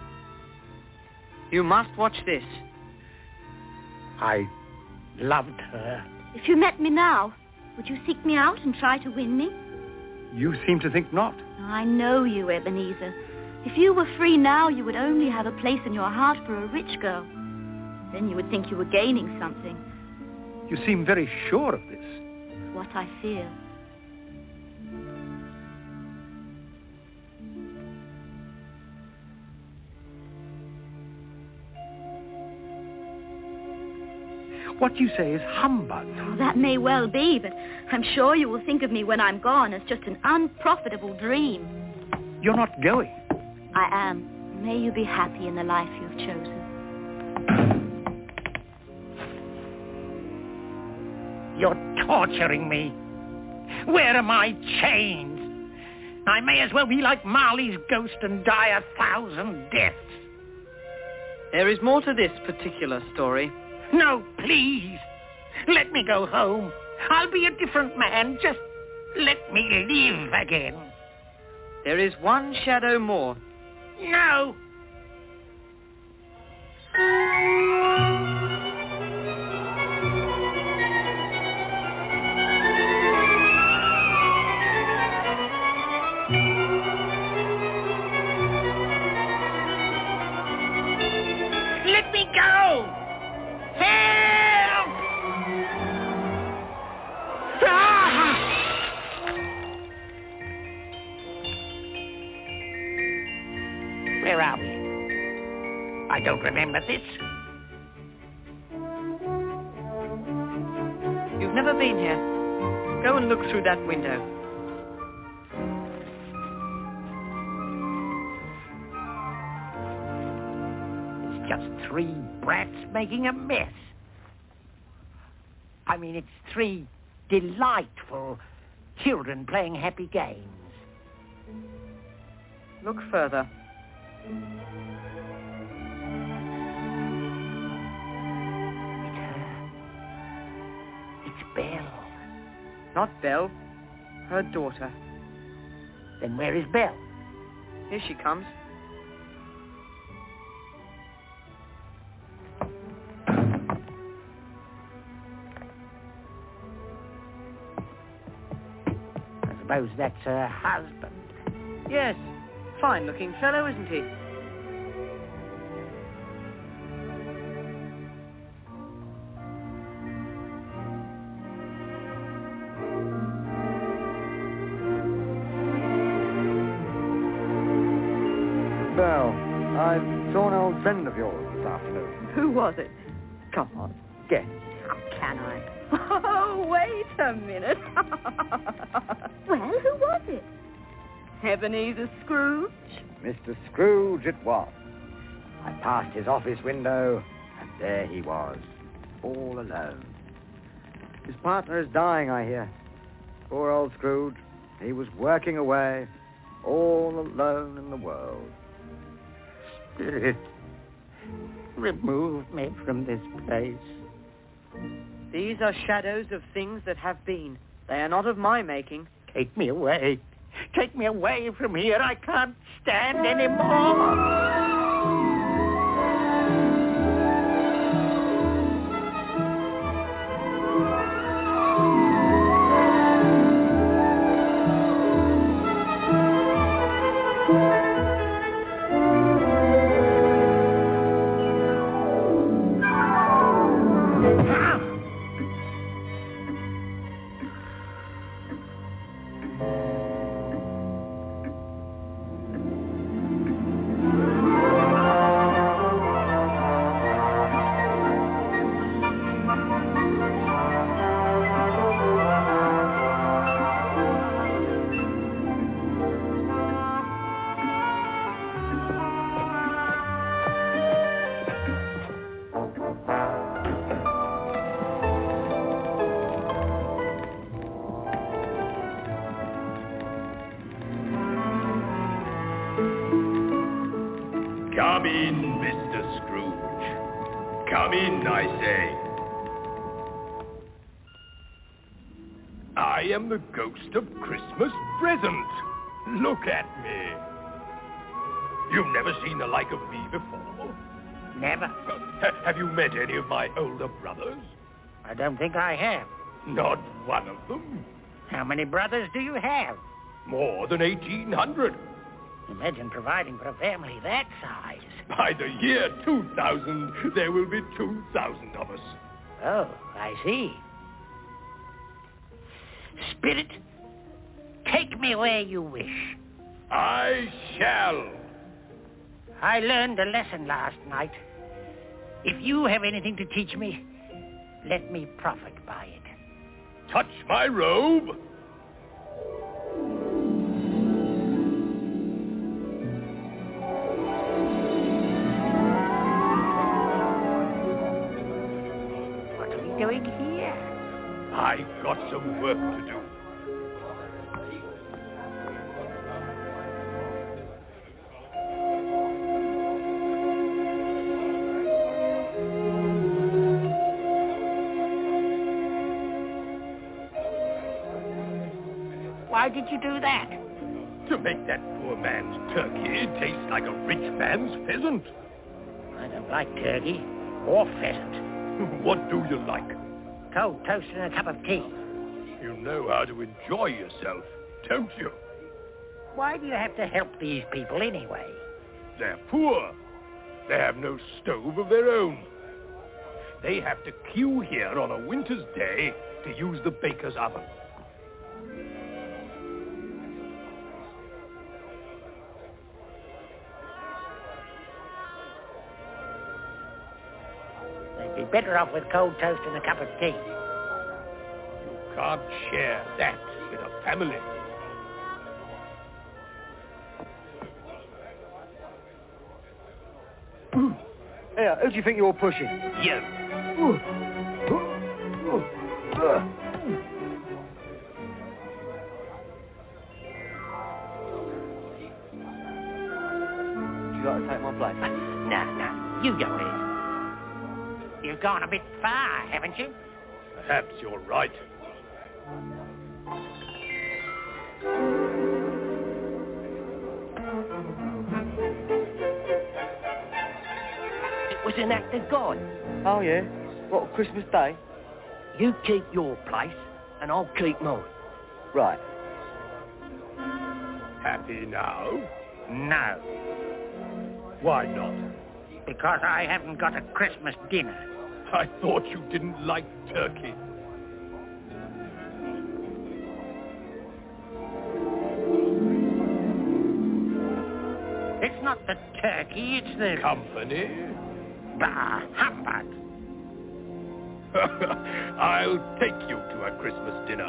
You must watch this. I loved her. If you met me now, would you seek me out and try to win me? You seem to think not. I know you, Ebenezer. If you were free now, you would only have a place in your heart for a rich girl. Then you would think you were gaining something. You seem very sure of this. It's what I feel. What you say is humbug. Oh, that may well be, but I'm sure you will think of me when I'm gone as just an unprofitable dream. You're not going. I am. May you be happy in the life you've chosen. You're torturing me. Where are my chains? I may as well be like Marley's ghost and die 1,000 deaths. There is more to this particular story. No, please. Let me go home. I'll be a different man. Just let me live again. There is one shadow more. No. Let me go. Help! Ah! Where are we? I don't remember this. You've never been here. Go and look through that window. It's just 3 brats making a mess. I mean, it's 3 delightful children playing happy games. Look further. It's her. It's Belle. Not Belle. Her daughter. Then where is Belle? Here she comes. suppose that's her husband. Yes. Fine-looking fellow, isn't he? Well, I saw an old friend of yours this afternoon. Who was it? Come on, guess. Oh, can I? Oh, wait a minute. Well, who was it? Ebenezer Scrooge? Mr. Scrooge it was. I passed his office window, and there he was, all alone. His partner is dying, I hear. Poor old Scrooge. He was working away, all alone in the world. Spirit, remove me from this place. These are shadows of things that have been. They are not of my making. Take me away. Take me away from here. I can't stand anymore. Come in, Mr. Scrooge. Come in, I say. I am the ghost of Christmas present. Look at me. You've never seen the like of me before? Never. Have you met any of my older brothers? I don't think I have. Not one of them. How many brothers do you have? More than 1,800. Imagine providing for a family that size. By the year 2000, there will be 2,000 of us. Oh, I see. Spirit, take me where you wish. I shall. I learned a lesson last night. If you have anything to teach me, let me profit by it. Touch my robe. Doing here? I've got some work to do. Why did you do that? To make that poor man's turkey taste like a rich man's pheasant. I don't like turkey or pheasant. What do you like? Cold toast and a cup of tea. You know how to enjoy yourself, don't you? Why do you have to help these people anyway? They're poor. They have no stove of their own. They have to queue here on a winter's day to use the baker's oven. Be better off with cold toast and a cup of tea. You can't share that in a family. Here, who do you think you're pushing? You. Would you like to take my place? No, you go ahead. You've gone a bit far, haven't you? Perhaps you're right. It was an act of God. Oh, yeah? What, Christmas Day? You keep your place, and I'll keep mine. Right. happy now? No. Why not? Because I haven't got a Christmas dinner. I thought you didn't like turkey. It's not the turkey, it's the... Company? Bah, humbug. I'll take you to a Christmas dinner.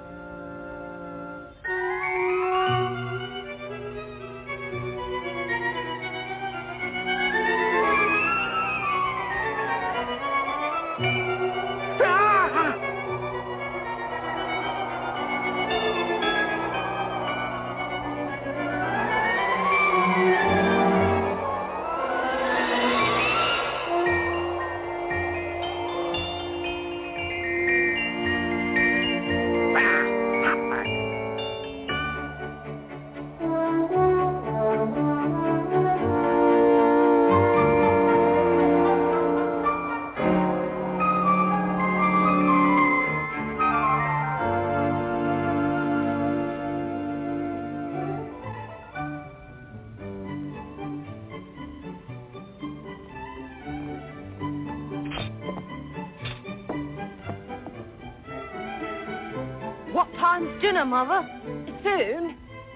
What time's dinner, Mother? Soon.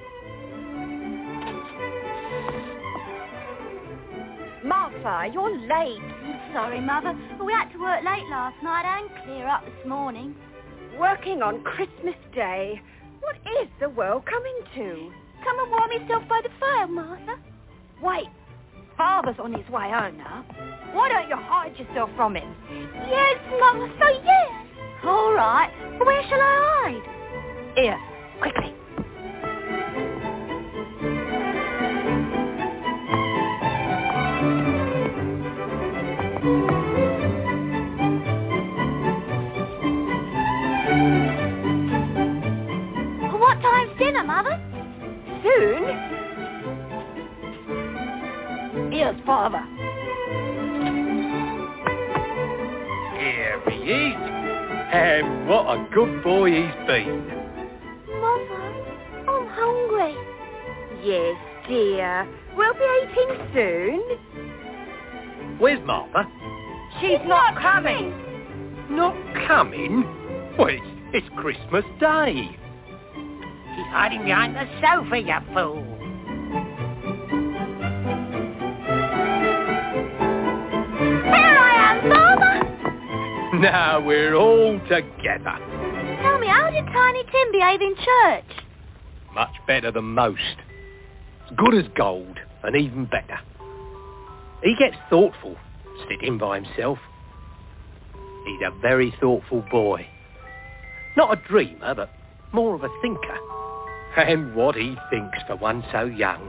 Martha, you're late. I'm sorry, Mother, but we had to work late last night and clear up this morning. Working on Christmas Day. What is the world coming to? Come and warm yourself by the fire, Martha. Wait, Father's on his way home now. Why don't you hide yourself from him? Yes, Martha, yes. All right, but where shall I hide? Here, quickly. What time's dinner, Mother? Soon. Here's Father. Here he is. And what a good boy he's been. Mother, I'm hungry. Yes, dear. We'll be eating soon. Where's Martha? She's not coming. Not coming? Well, it's Christmas Day. She's hiding behind the sofa, you fool. Here I am, Father. Now we're all together. Tell me, how did Tiny Tim behave in church? Much better than most. As good as gold, and even better. He gets thoughtful, sitting by himself. He's a very thoughtful boy. Not a dreamer, but more of a thinker. And what he thinks for one so young.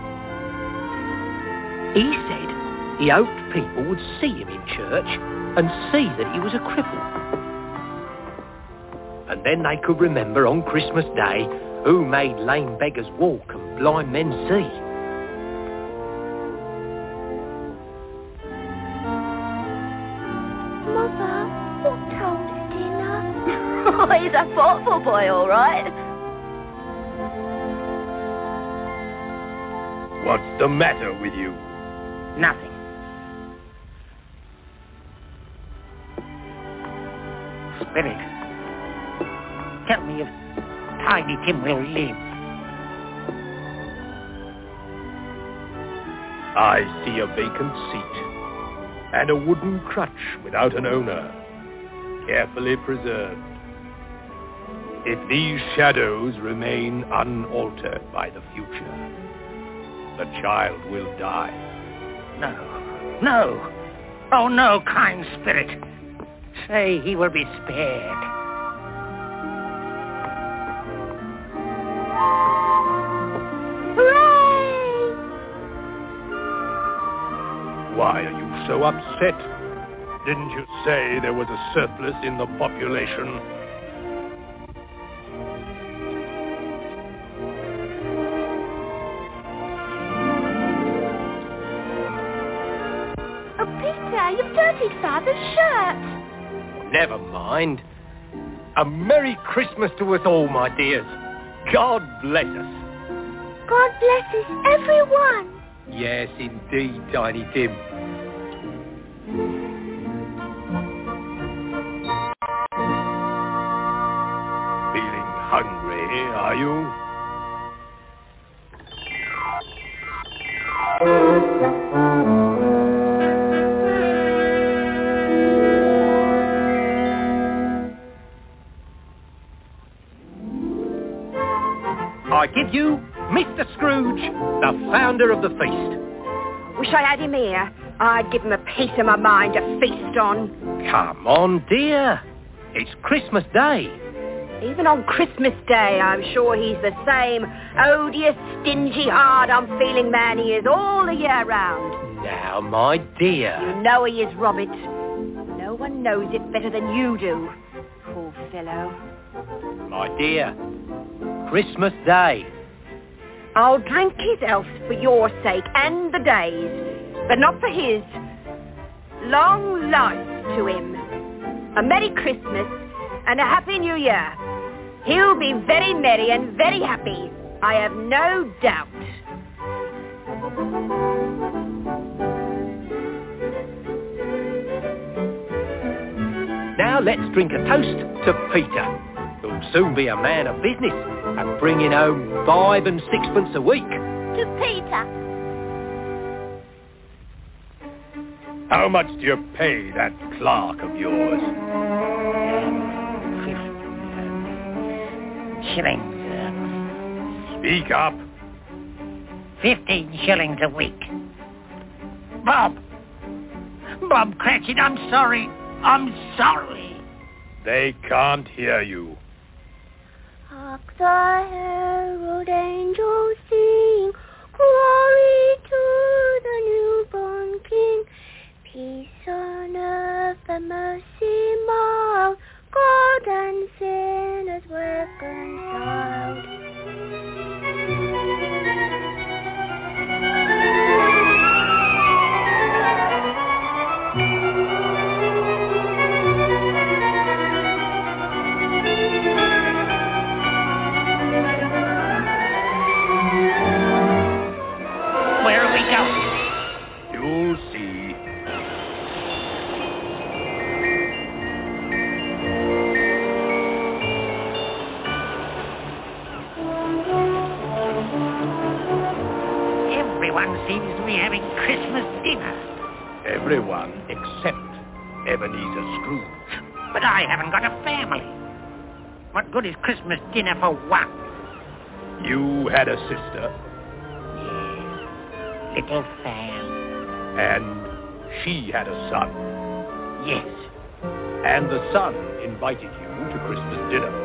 He said he hoped people would see him in church and see that he was a cripple. And then they could remember on Christmas Day who made lame beggars walk and blind men see. Mother, what told us dinner? Oh, he's a thoughtful boy, all right. What's the matter with you? Nothing. Spirit, tell me if Tiny Tim will live. I see a vacant seat and a wooden crutch without an owner, carefully preserved. If these shadows remain unaltered by the future, the child will die. No, no. Oh, no, kind spirit. Say he will be spared. Hooray! Why are you so upset? Didn't you say there was a surplus in the population? Oh, Peter, you've dirtied Father's shirt. Never mind. A Merry Christmas to us all, my dears. God bless us. God blesses everyone. Yes, indeed, Tiny Tim. Feeling hungry, are you? I give you Mr. Scrooge, the founder of the feast. Wish I had him here. I'd give him a piece of my mind to feast on. Come on, dear. It's Christmas Day. Even on Christmas Day, I'm sure he's the same odious, stingy, hard-on-feeling man he is all the year round. Now, my dear. You know he is, Robert. No one knows it better than you do. Poor fellow. My dear, Christmas Day. I'll drink his health for your sake and the day's, but not for his. Long life to him. A Merry Christmas and a Happy New Year. He'll be very merry and very happy, I have no doubt. Now let's drink a toast to Peter, who'll soon be a man of business and bringing home 5 and 6pence a week. To Peter. How much do you pay that clerk of yours? 15 shillings. Speak up. 15 shillings a week. Bob Cratchit, I'm sorry. I'm sorry. They can't hear you. Hark the herald angels sing, glory to the newborn King. Peace on earth and mercy mild, God and sinners reconciled. Where are we going? You'll see. Everyone seems to be having Christmas dinner. Everyone except Ebenezer Scrooge. But I haven't got a family. What good is Christmas dinner for one? You had a sister. Yes, little Sam. And she had a son. Yes. And the son invited you to Christmas dinner.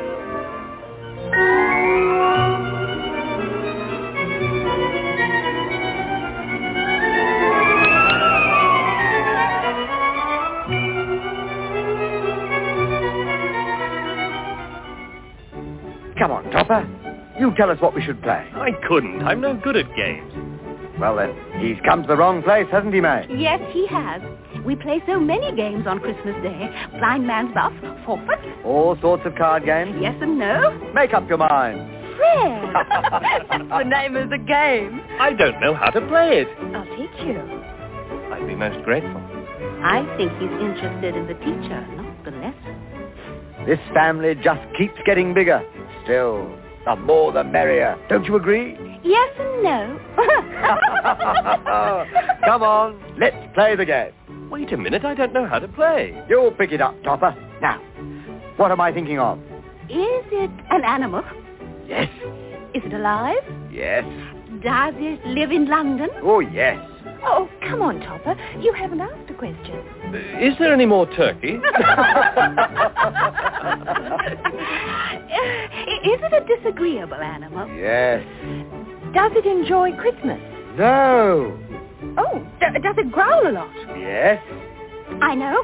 Come on, Topper. You tell us what we should play. I couldn't. I'm no good at games. Well then, he's come to the wrong place, hasn't he, May? Yes, he has. We play so many games on Christmas Day. Blind man's buff, forfeit. All sorts of card games? Yes and no. Make up your mind. Fred! That's the name of the game. I don't know how to play it. I'll teach you. I'd be most grateful. I think he's interested in the teacher, not the lesson. This family just keeps getting bigger. Still, the more the merrier. Don't you agree? Yes and no. Come on, let's play the game. Wait a minute, I don't know how to play. You'll pick it up, Topper. Now, what am I thinking of? Is it an animal? Yes. Is it alive? Yes. Does it live in London? Oh, yes. Oh, come on, Topper. You haven't asked a question. Is there any more turkey? Is it a disagreeable animal? Yes. Does it enjoy Christmas? No. Oh, does it growl a lot? Yes. I know.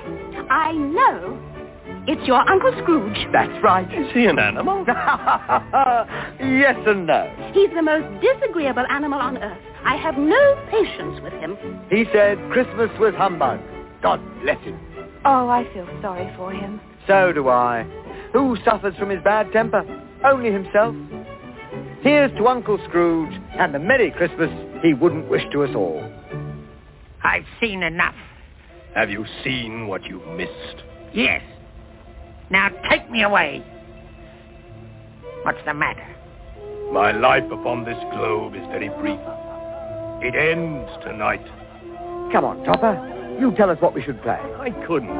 It's your Uncle Scrooge. That's right. Is he an animal? Yes and no. He's the most disagreeable animal on earth. I have no patience with him. He said Christmas was humbug. God bless him. Oh, I feel sorry for him. So do I. Who suffers from his bad temper? Only himself. Here's to Uncle Scrooge and the Merry Christmas he wouldn't wish to us all. I've seen enough. Have you seen what you've missed? Yes. Now take me away. What's the matter? My life upon this globe is very brief. It ends tonight. Come on, Topper. You tell us what we should play. I couldn't.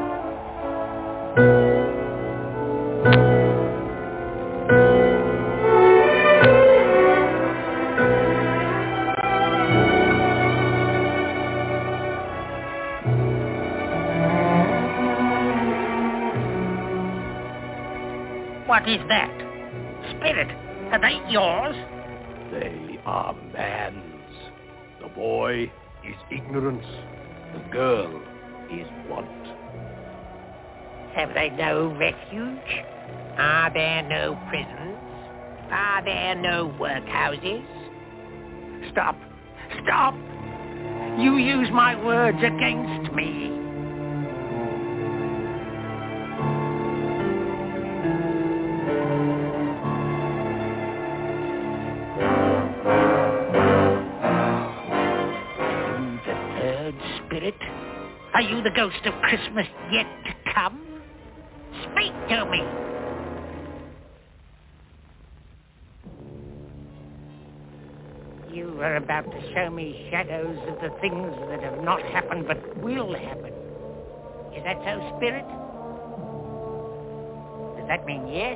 What is that? Spirit, are they yours? They are man's. The boy is ignorance. The girl is want. Have they no refuge? Are there no prisons? Are there no workhouses? Stop! Stop! You use my words against me. Are you the ghost of Christmas yet to come? Speak to me! You are about to show me shadows of the things that have not happened but will happen. Is that so, Spirit? Does that mean yes?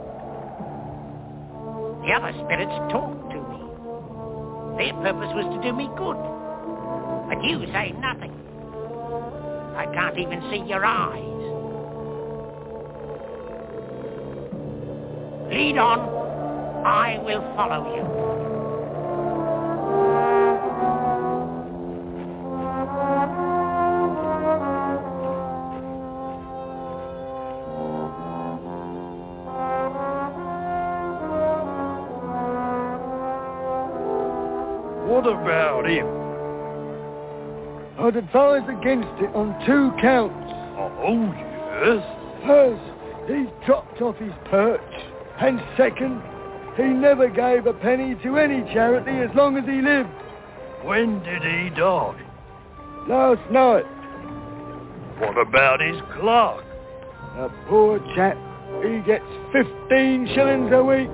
The other spirits talked to me. Their purpose was to do me good. But you say nothing. I can't even see your eyes. Lead on. I will follow you. What about him? I'd advise against it on 2 counts. Oh, yes? First, he dropped off his perch. And second, he never gave a penny to any charity as long as he lived. When did he die? Last night. What about his clerk? A poor chap. He gets 15 shillings a week.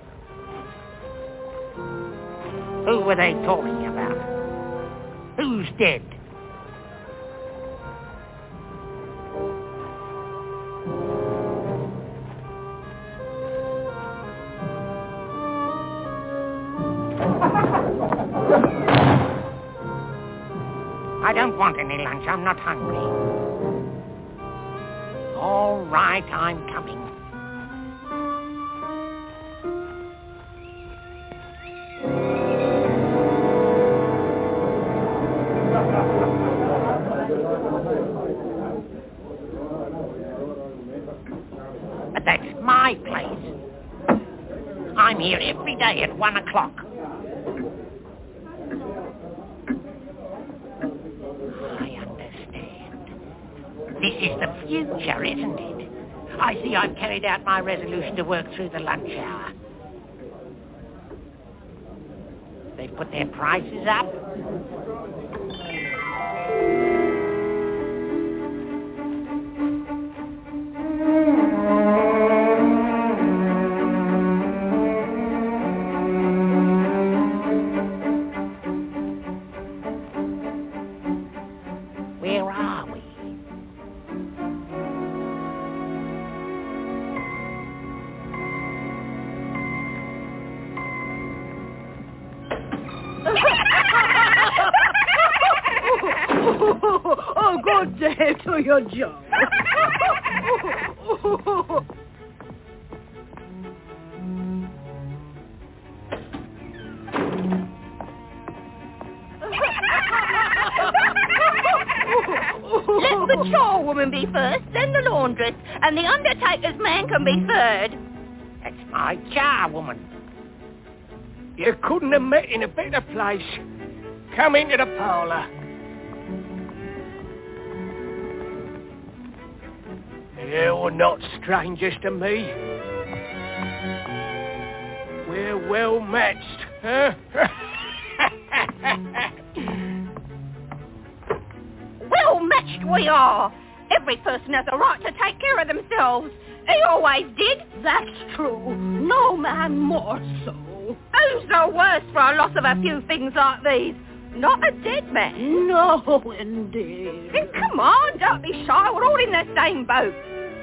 Who were they talking about? Who's dead? I don't want any lunch. I'm not hungry. All right, I'm coming. But that's my place. I'm here every day at 1 o'clock. This is the future, isn't it? I see I've carried out my resolution to work through the lunch hour. They've put their prices up. Where are we? Oh, good day to your job. Let the charwoman be first, then the laundress, and the undertaker's man can be third. That's my charwoman. You couldn't have met in a better place. Come into the parlour. You were not strangers to me. We're well matched, huh? Well matched we are. Every person has a right to take care of themselves. He always did. That's true. No man more so. Who's the worse for a loss of a few things like these? Not a dead man. No, indeed. Then come on, don't be shy. We're all in the same boat.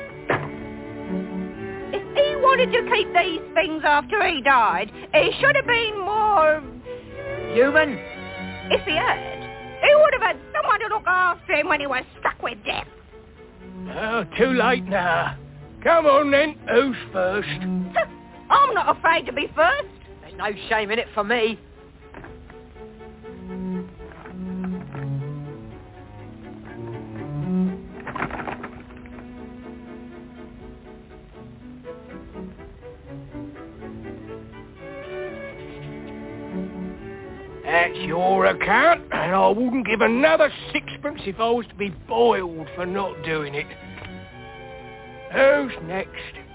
If he wanted to keep these things after he died, he should have been more... human? If he had, he would have had someone to look after him when he was stuck with death. Oh, too late now. Come on then, who's first? I'm not afraid to be first. There's no shame in it for me. That's your account, and I wouldn't give another sixpence if I was to be boiled for not doing it. Who's next?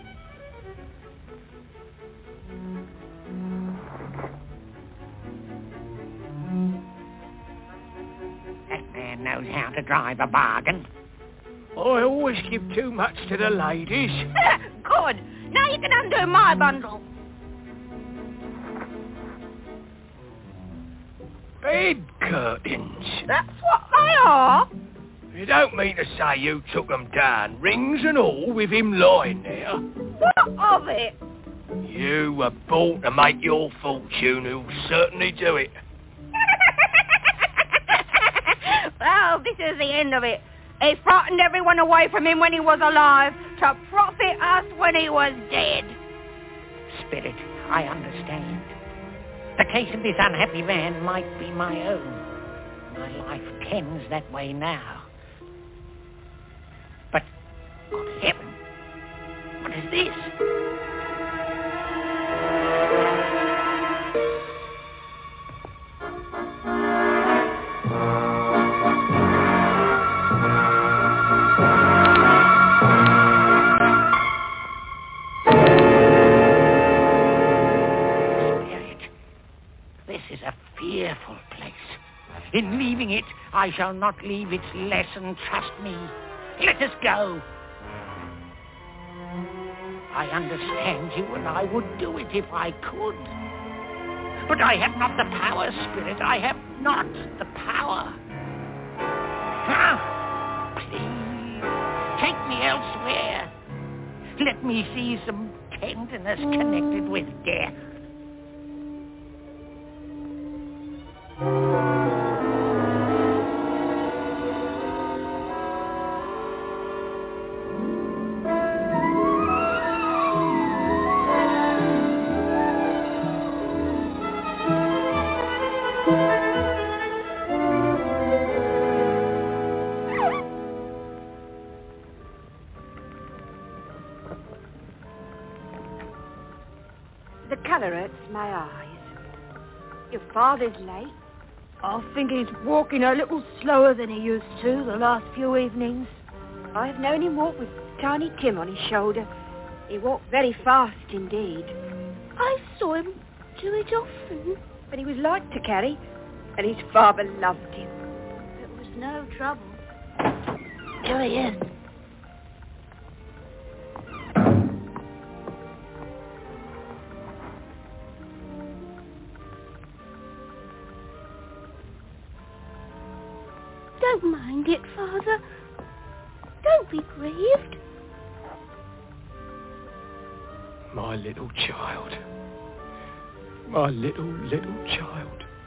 That man knows how to drive a bargain. I always give too much to the ladies. Good. Now you can undo my bundle. Bed curtains. That's what they are. You don't mean to say you took them down, rings and all, with him lying there? What of it? You were born to make your fortune, you'll certainly do it. Well, this is the end of it. He frightened everyone away from him when he was alive to profit us when he was dead. Spirit, I understand. The case of this unhappy man might be my own. My life tends that way now. But, good heaven, what is this? Fearful place. In leaving it, I shall not leave its lesson, trust me. Let us go. I understand you, and I would do it if I could. But I have not the power, Spirit. I have not the power. Ah, please, take me elsewhere. Let me see some tenderness connected with death. The colour hurts my eyes. Your father's late. I think he's walking a little slower than he used to the last few evenings. I've known him walk with Tiny Tim on his shoulder. He walked very fast indeed. I saw him do it often. But he was light to carry, and his father loved him. It was no trouble. Here he is. Don't mind it, Father. Don't be grieved. My little child. My little child.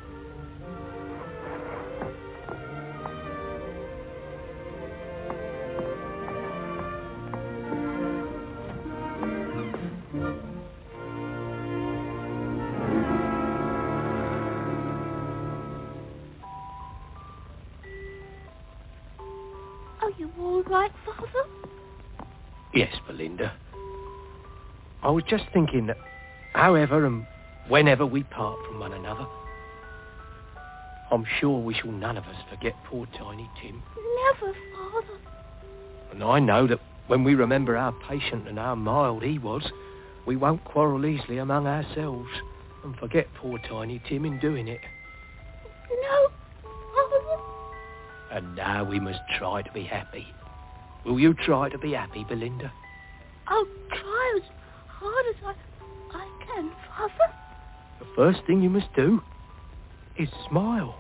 Are you all right, Father? Yes, Belinda. I was just thinking that however and whenever we part from one another, I'm sure we shall none of us forget poor Tiny Tim. Never, Father. And I know that when we remember how patient and how mild he was, we won't quarrel easily among ourselves. and forget poor Tiny Tim in doing it. No, Father. And now we must try to be happy. Will you try to be happy, Belinda? I'll try as hard as I can, Father. The first thing you must do is smile.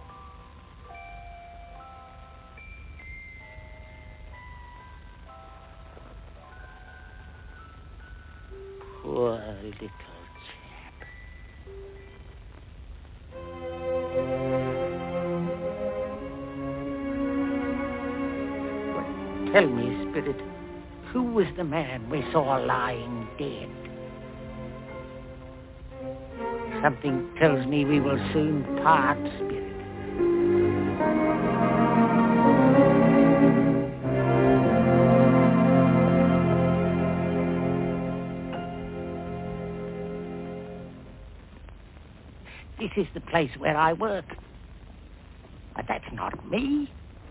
Poor little chap. Well, tell me, Spirit, who was the man we saw lying dead? Something tells me we will soon part, Spirit. This is the place where I work. But that's not me.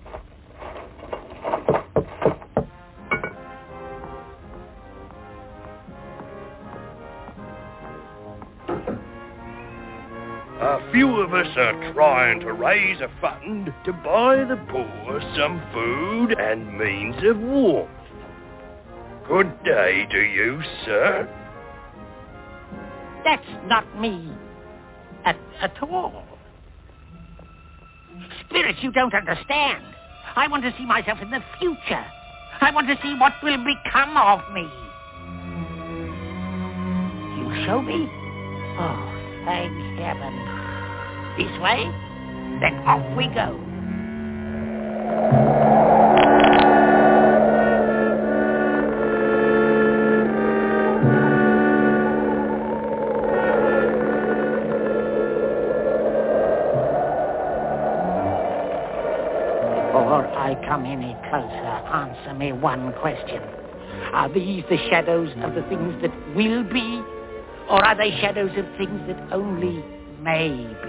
A few of us are trying to raise a fund to buy the poor some food and means of warmth. Good day to you, sir. That's not me. At all. Spirit, you don't understand. I want to see myself in the future. I want to see what will become of me. You show me? Oh, thank heaven. This way? Then off we go. Before I come any closer, answer me one question. Are these the shadows of the things that will be? Or are they shadows of things that only may be?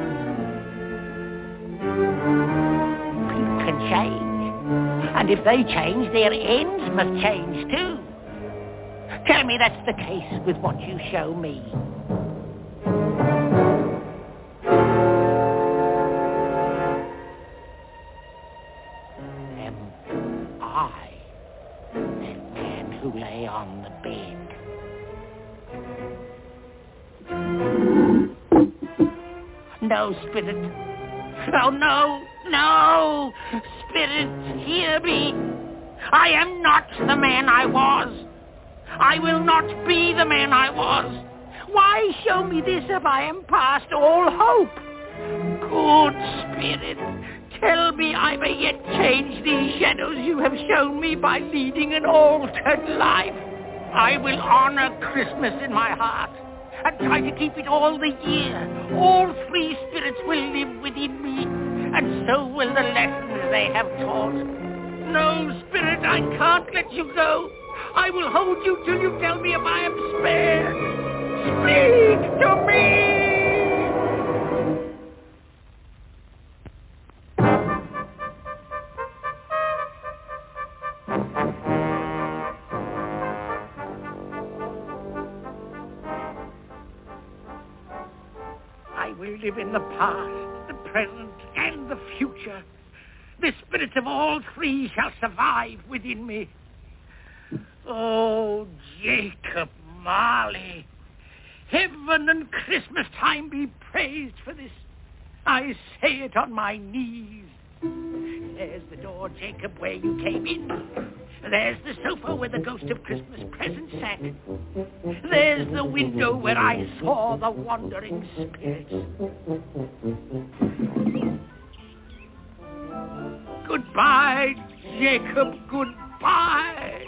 People can change. And if they change, their ends must change too. Tell me that's the case with what you show me. On the bed. No, Spirit. Oh, no. Spirit, hear me. I am not the man I was. I will not be the man I was. Why show me this if I am past all hope? Good Spirit, tell me I may yet change these shadows you have shown me by leading an altered life. I will honor Christmas in my heart and try to keep it all the year. All three spirits will live within me, and so will the lessons they have taught. No, Spirit, I can't let you go. I will hold you till you tell me if I am spared. Speak to me! I will live in the past, the present, and the future. The spirits of all three shall survive within me. Oh, Jacob Marley, heaven and Christmas time be praised for this. I say it on my knees. There's the door, Jacob, where you came in. There's the sofa where the ghost of Christmas present sat. There's the window where I saw the wandering spirits. Goodbye, Jacob, goodbye.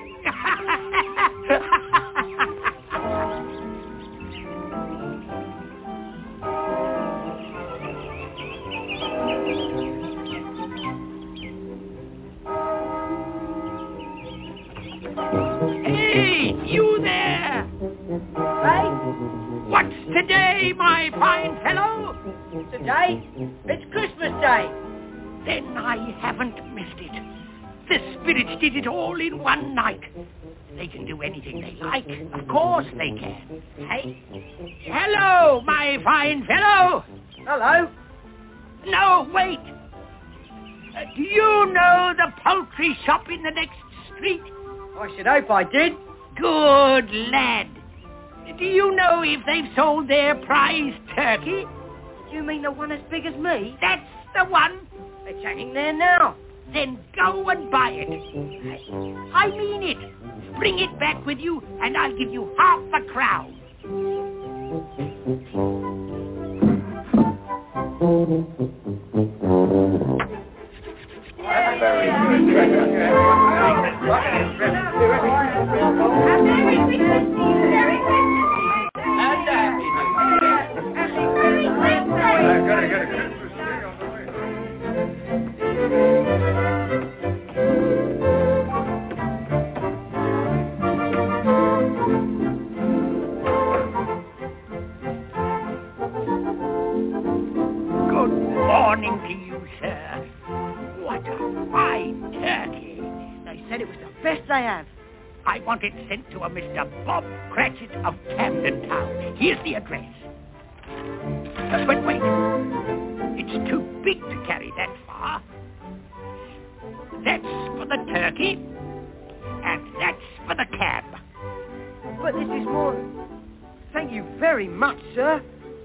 Hey, you there! Hey? What's today, my fine fellow? Today? It's Christmas Day. Then I haven't missed it. The spirits did it all in one night. They can do anything they like. Of course they can. Hey? Hello, my fine fellow! Hello? No, wait! Do you know the poultry shop in the next street? I should hope I did. Good lad. Do you know if they've sold their prize turkey? Do you mean the one as big as me? That's the one. It's hanging there now. Then go and buy it. I mean it. Bring it back with you, and I'll give you half a crown. Morning to you, sir. What a fine turkey. They said it was the best they have. I want it sent to a Mr. Bob Cratchit of Camden Town. Here's the address. But wait. It's too big to carry that far. That's for the turkey, and that's for the cab. But this is more... Thank you very much, sir.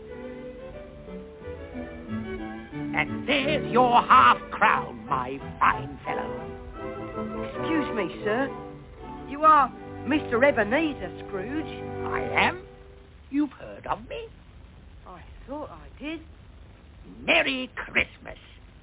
And there's your half-crown, my fine fellow. Excuse me, sir. You are Mr. Ebenezer Scrooge? I am. You've heard of me? I thought I did. Merry Christmas.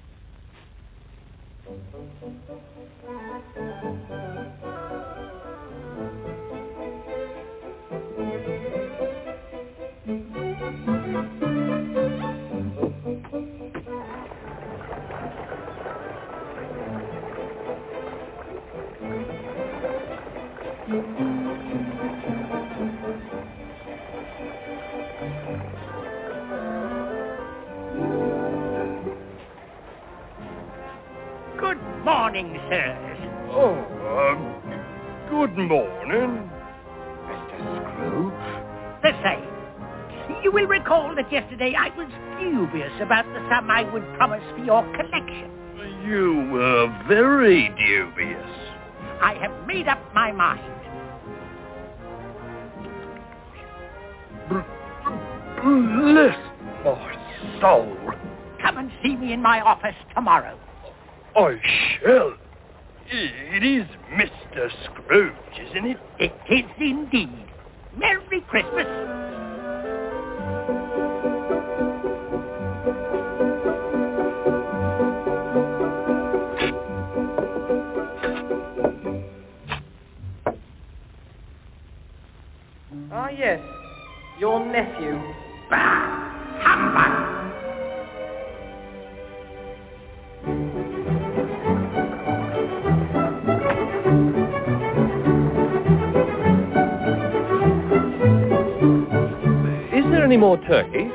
Good morning, sirs. Oh, good morning, Mr. Scrooge. The same. You will recall that yesterday I was dubious about the sum I would promise for your collection. You were very dubious. I have made up my mind. Bless my soul. Come and see me in my office tomorrow. I shall. It is Mr. Scrooge, isn't it? It is indeed. Merry Christmas. Ah, yes. Your nephew. Bah! Humbug! Is there any more turkey?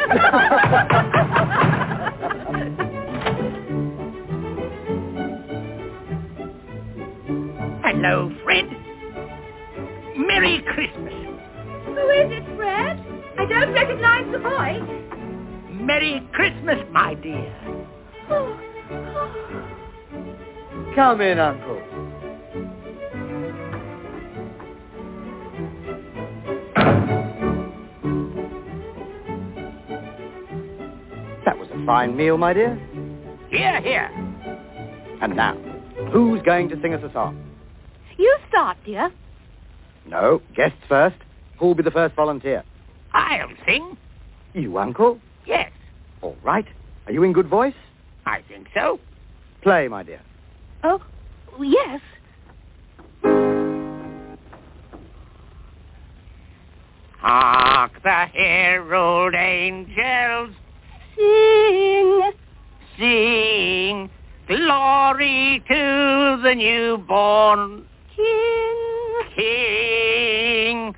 Hello, Fred. Merry Christmas. Who is it, Fred? I don't recognize the voice. Merry Christmas, my dear. Come in, Uncle. That was a fine meal, my dear. Here, here. And now, who's going to sing us a song? You start, dear. No, guests first. Who'll be the first volunteer? I'll sing. You, Uncle? Yes, All right. Are you in good voice? I think so. Play, my dear. Oh, yes. Hark the herald angels Sing. sing, glory to the newborn King.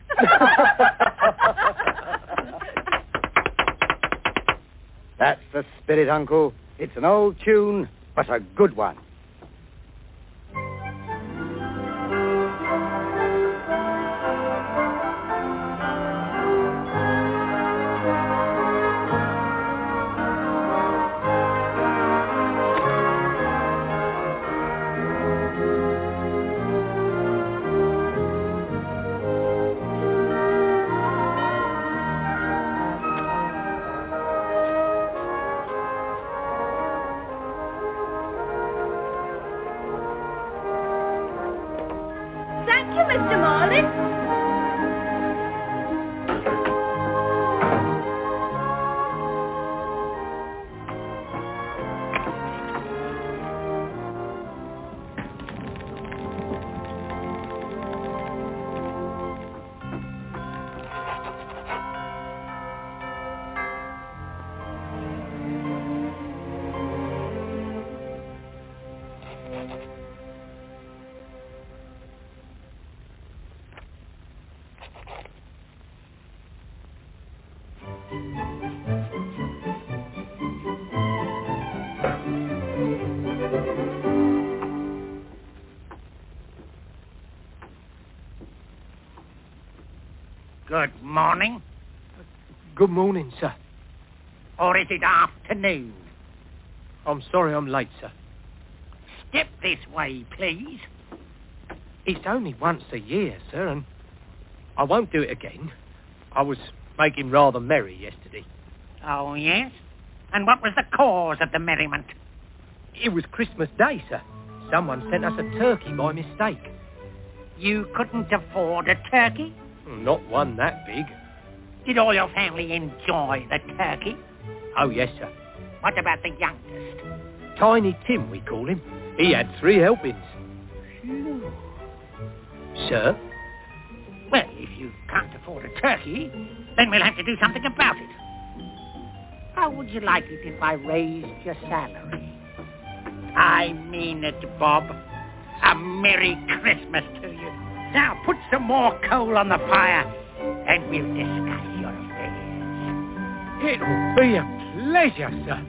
That's the spirit, Uncle. It's an old tune, but a good one. Mr. Marlin. Good morning. Good morning, sir. Or is it afternoon? I'm sorry I'm late, sir. Step this way, please. It's only once a year, sir, and I won't do it again. I was making rather merry yesterday. Oh, yes? And what was the cause of the merriment? It was Christmas Day, sir. Someone sent us a turkey by mistake. You couldn't afford a turkey? Not one that big. Did all your family enjoy the turkey? Oh, yes, sir. What about the youngest? Tiny Tim, we call him. He had 3 helpings. Phew. Sir? Well, if you can't afford a turkey, then we'll have to do something about it. How would you like it if I raised your salary? I mean it, Bob. A Merry Christmas to you. Now, put some more coal on the fire, and we'll discuss your affairs. It'll be a pleasure, sir.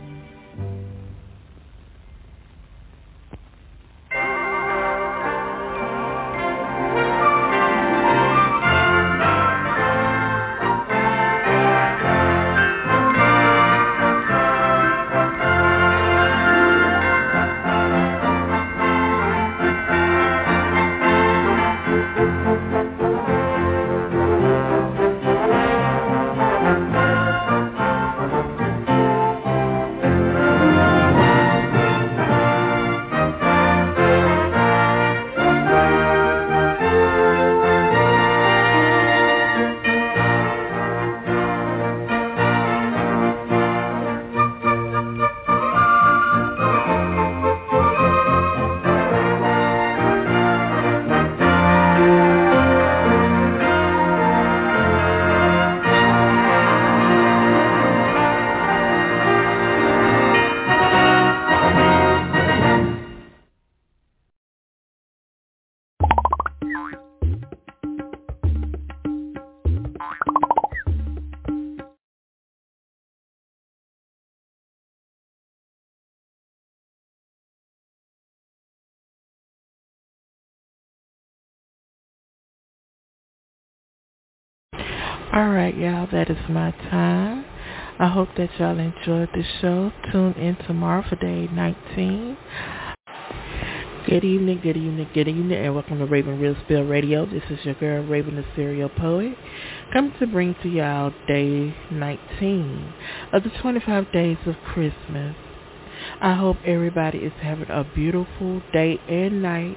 Alright, y'all, that is my time. I hope that y'all enjoyed the show. Tune in tomorrow for day 19. Good evening, and welcome to Raven Real Spill Radio. This is your girl, Raven the Serial Poet, coming to bring to y'all day 19 of the 25 days of Christmas. I hope everybody is having a beautiful day and night.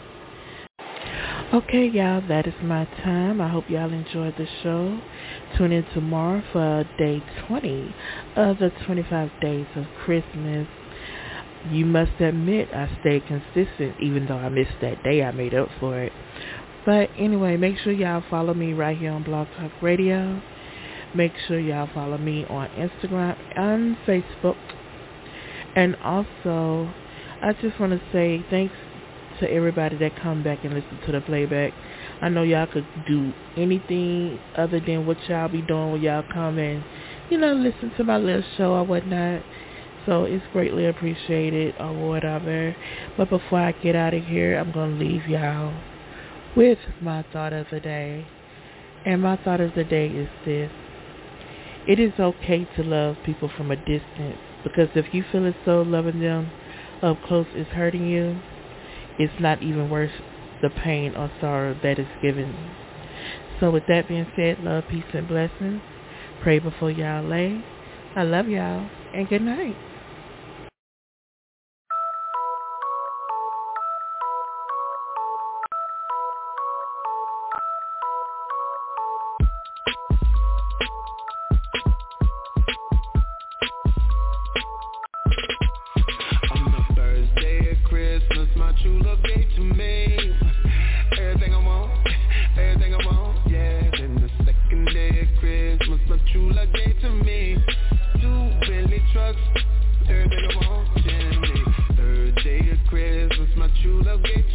Okay, y'all, that is my time. I hope y'all enjoyed the show. Tune in tomorrow for day 20 of the 25 days of Christmas. You must admit I stayed consistent, even though I missed that day. I made up for it. But anyway, make sure y'all follow me right here on Blog Talk Radio. Make sure y'all follow me on Instagram and Facebook. And also, I just want to say thanks to everybody that come back and listen to the playback. I know y'all could do anything other than what y'all be doing when y'all come and, listen to my little show or whatnot. So it's greatly appreciated or whatever. But before I get out of here, I'm going to leave y'all with my thought of the day. And my thought of the day is this. It is okay to love people from a distance, because if you feel as though loving them up close is hurting you, it's not even worth the pain or sorrow that is given. So with that being said, love, peace, and blessings. Pray before y'all lay. I love y'all, and good night.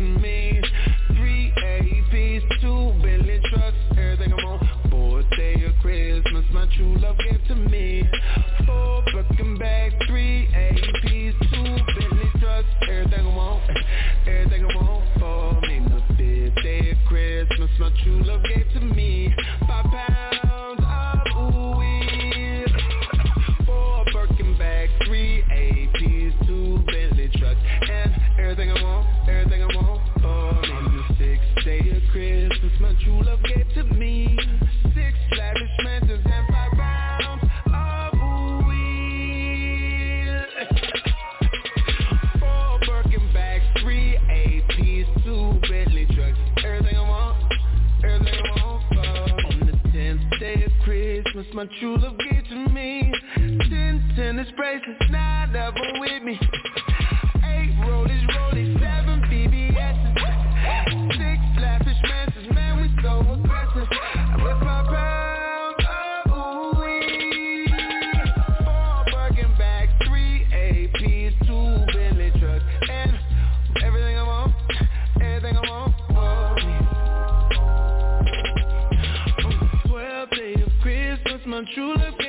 to me. 3 APs, 2 Bentley trucks, everything I want. 4th day of Christmas, my true love gave to me. 4 Birkin bags, 3 APs, 2 Bentley trucks, everything I want. Everything I want for me. The 5th day of Christmas, my true love gave to me. 5 pounds of ooh-wee. 4 Birkin bags, 3 APs, 2 Bentley trucks, and everything I want for me. On the 6th day of Christmas, my true love gave to me. 6 lavish mansions and 5 rounds of ooh-wee. 4 Birkin bags, 3 APs, 2 Bentley trucks, everything I want for me. On the 10th day of Christmas, my true love gave to me. 10 tennis bracelets, 9 of them with me. 8 rollies, 7 BBS's. 6 lavish mansions, man, we so aggressive. With 5 pounds of ooh-wee. 4 Birkin bags, 3 APs, 2 Bentley trucks, and everything I want for me. On the 12th day of Christmas, my true love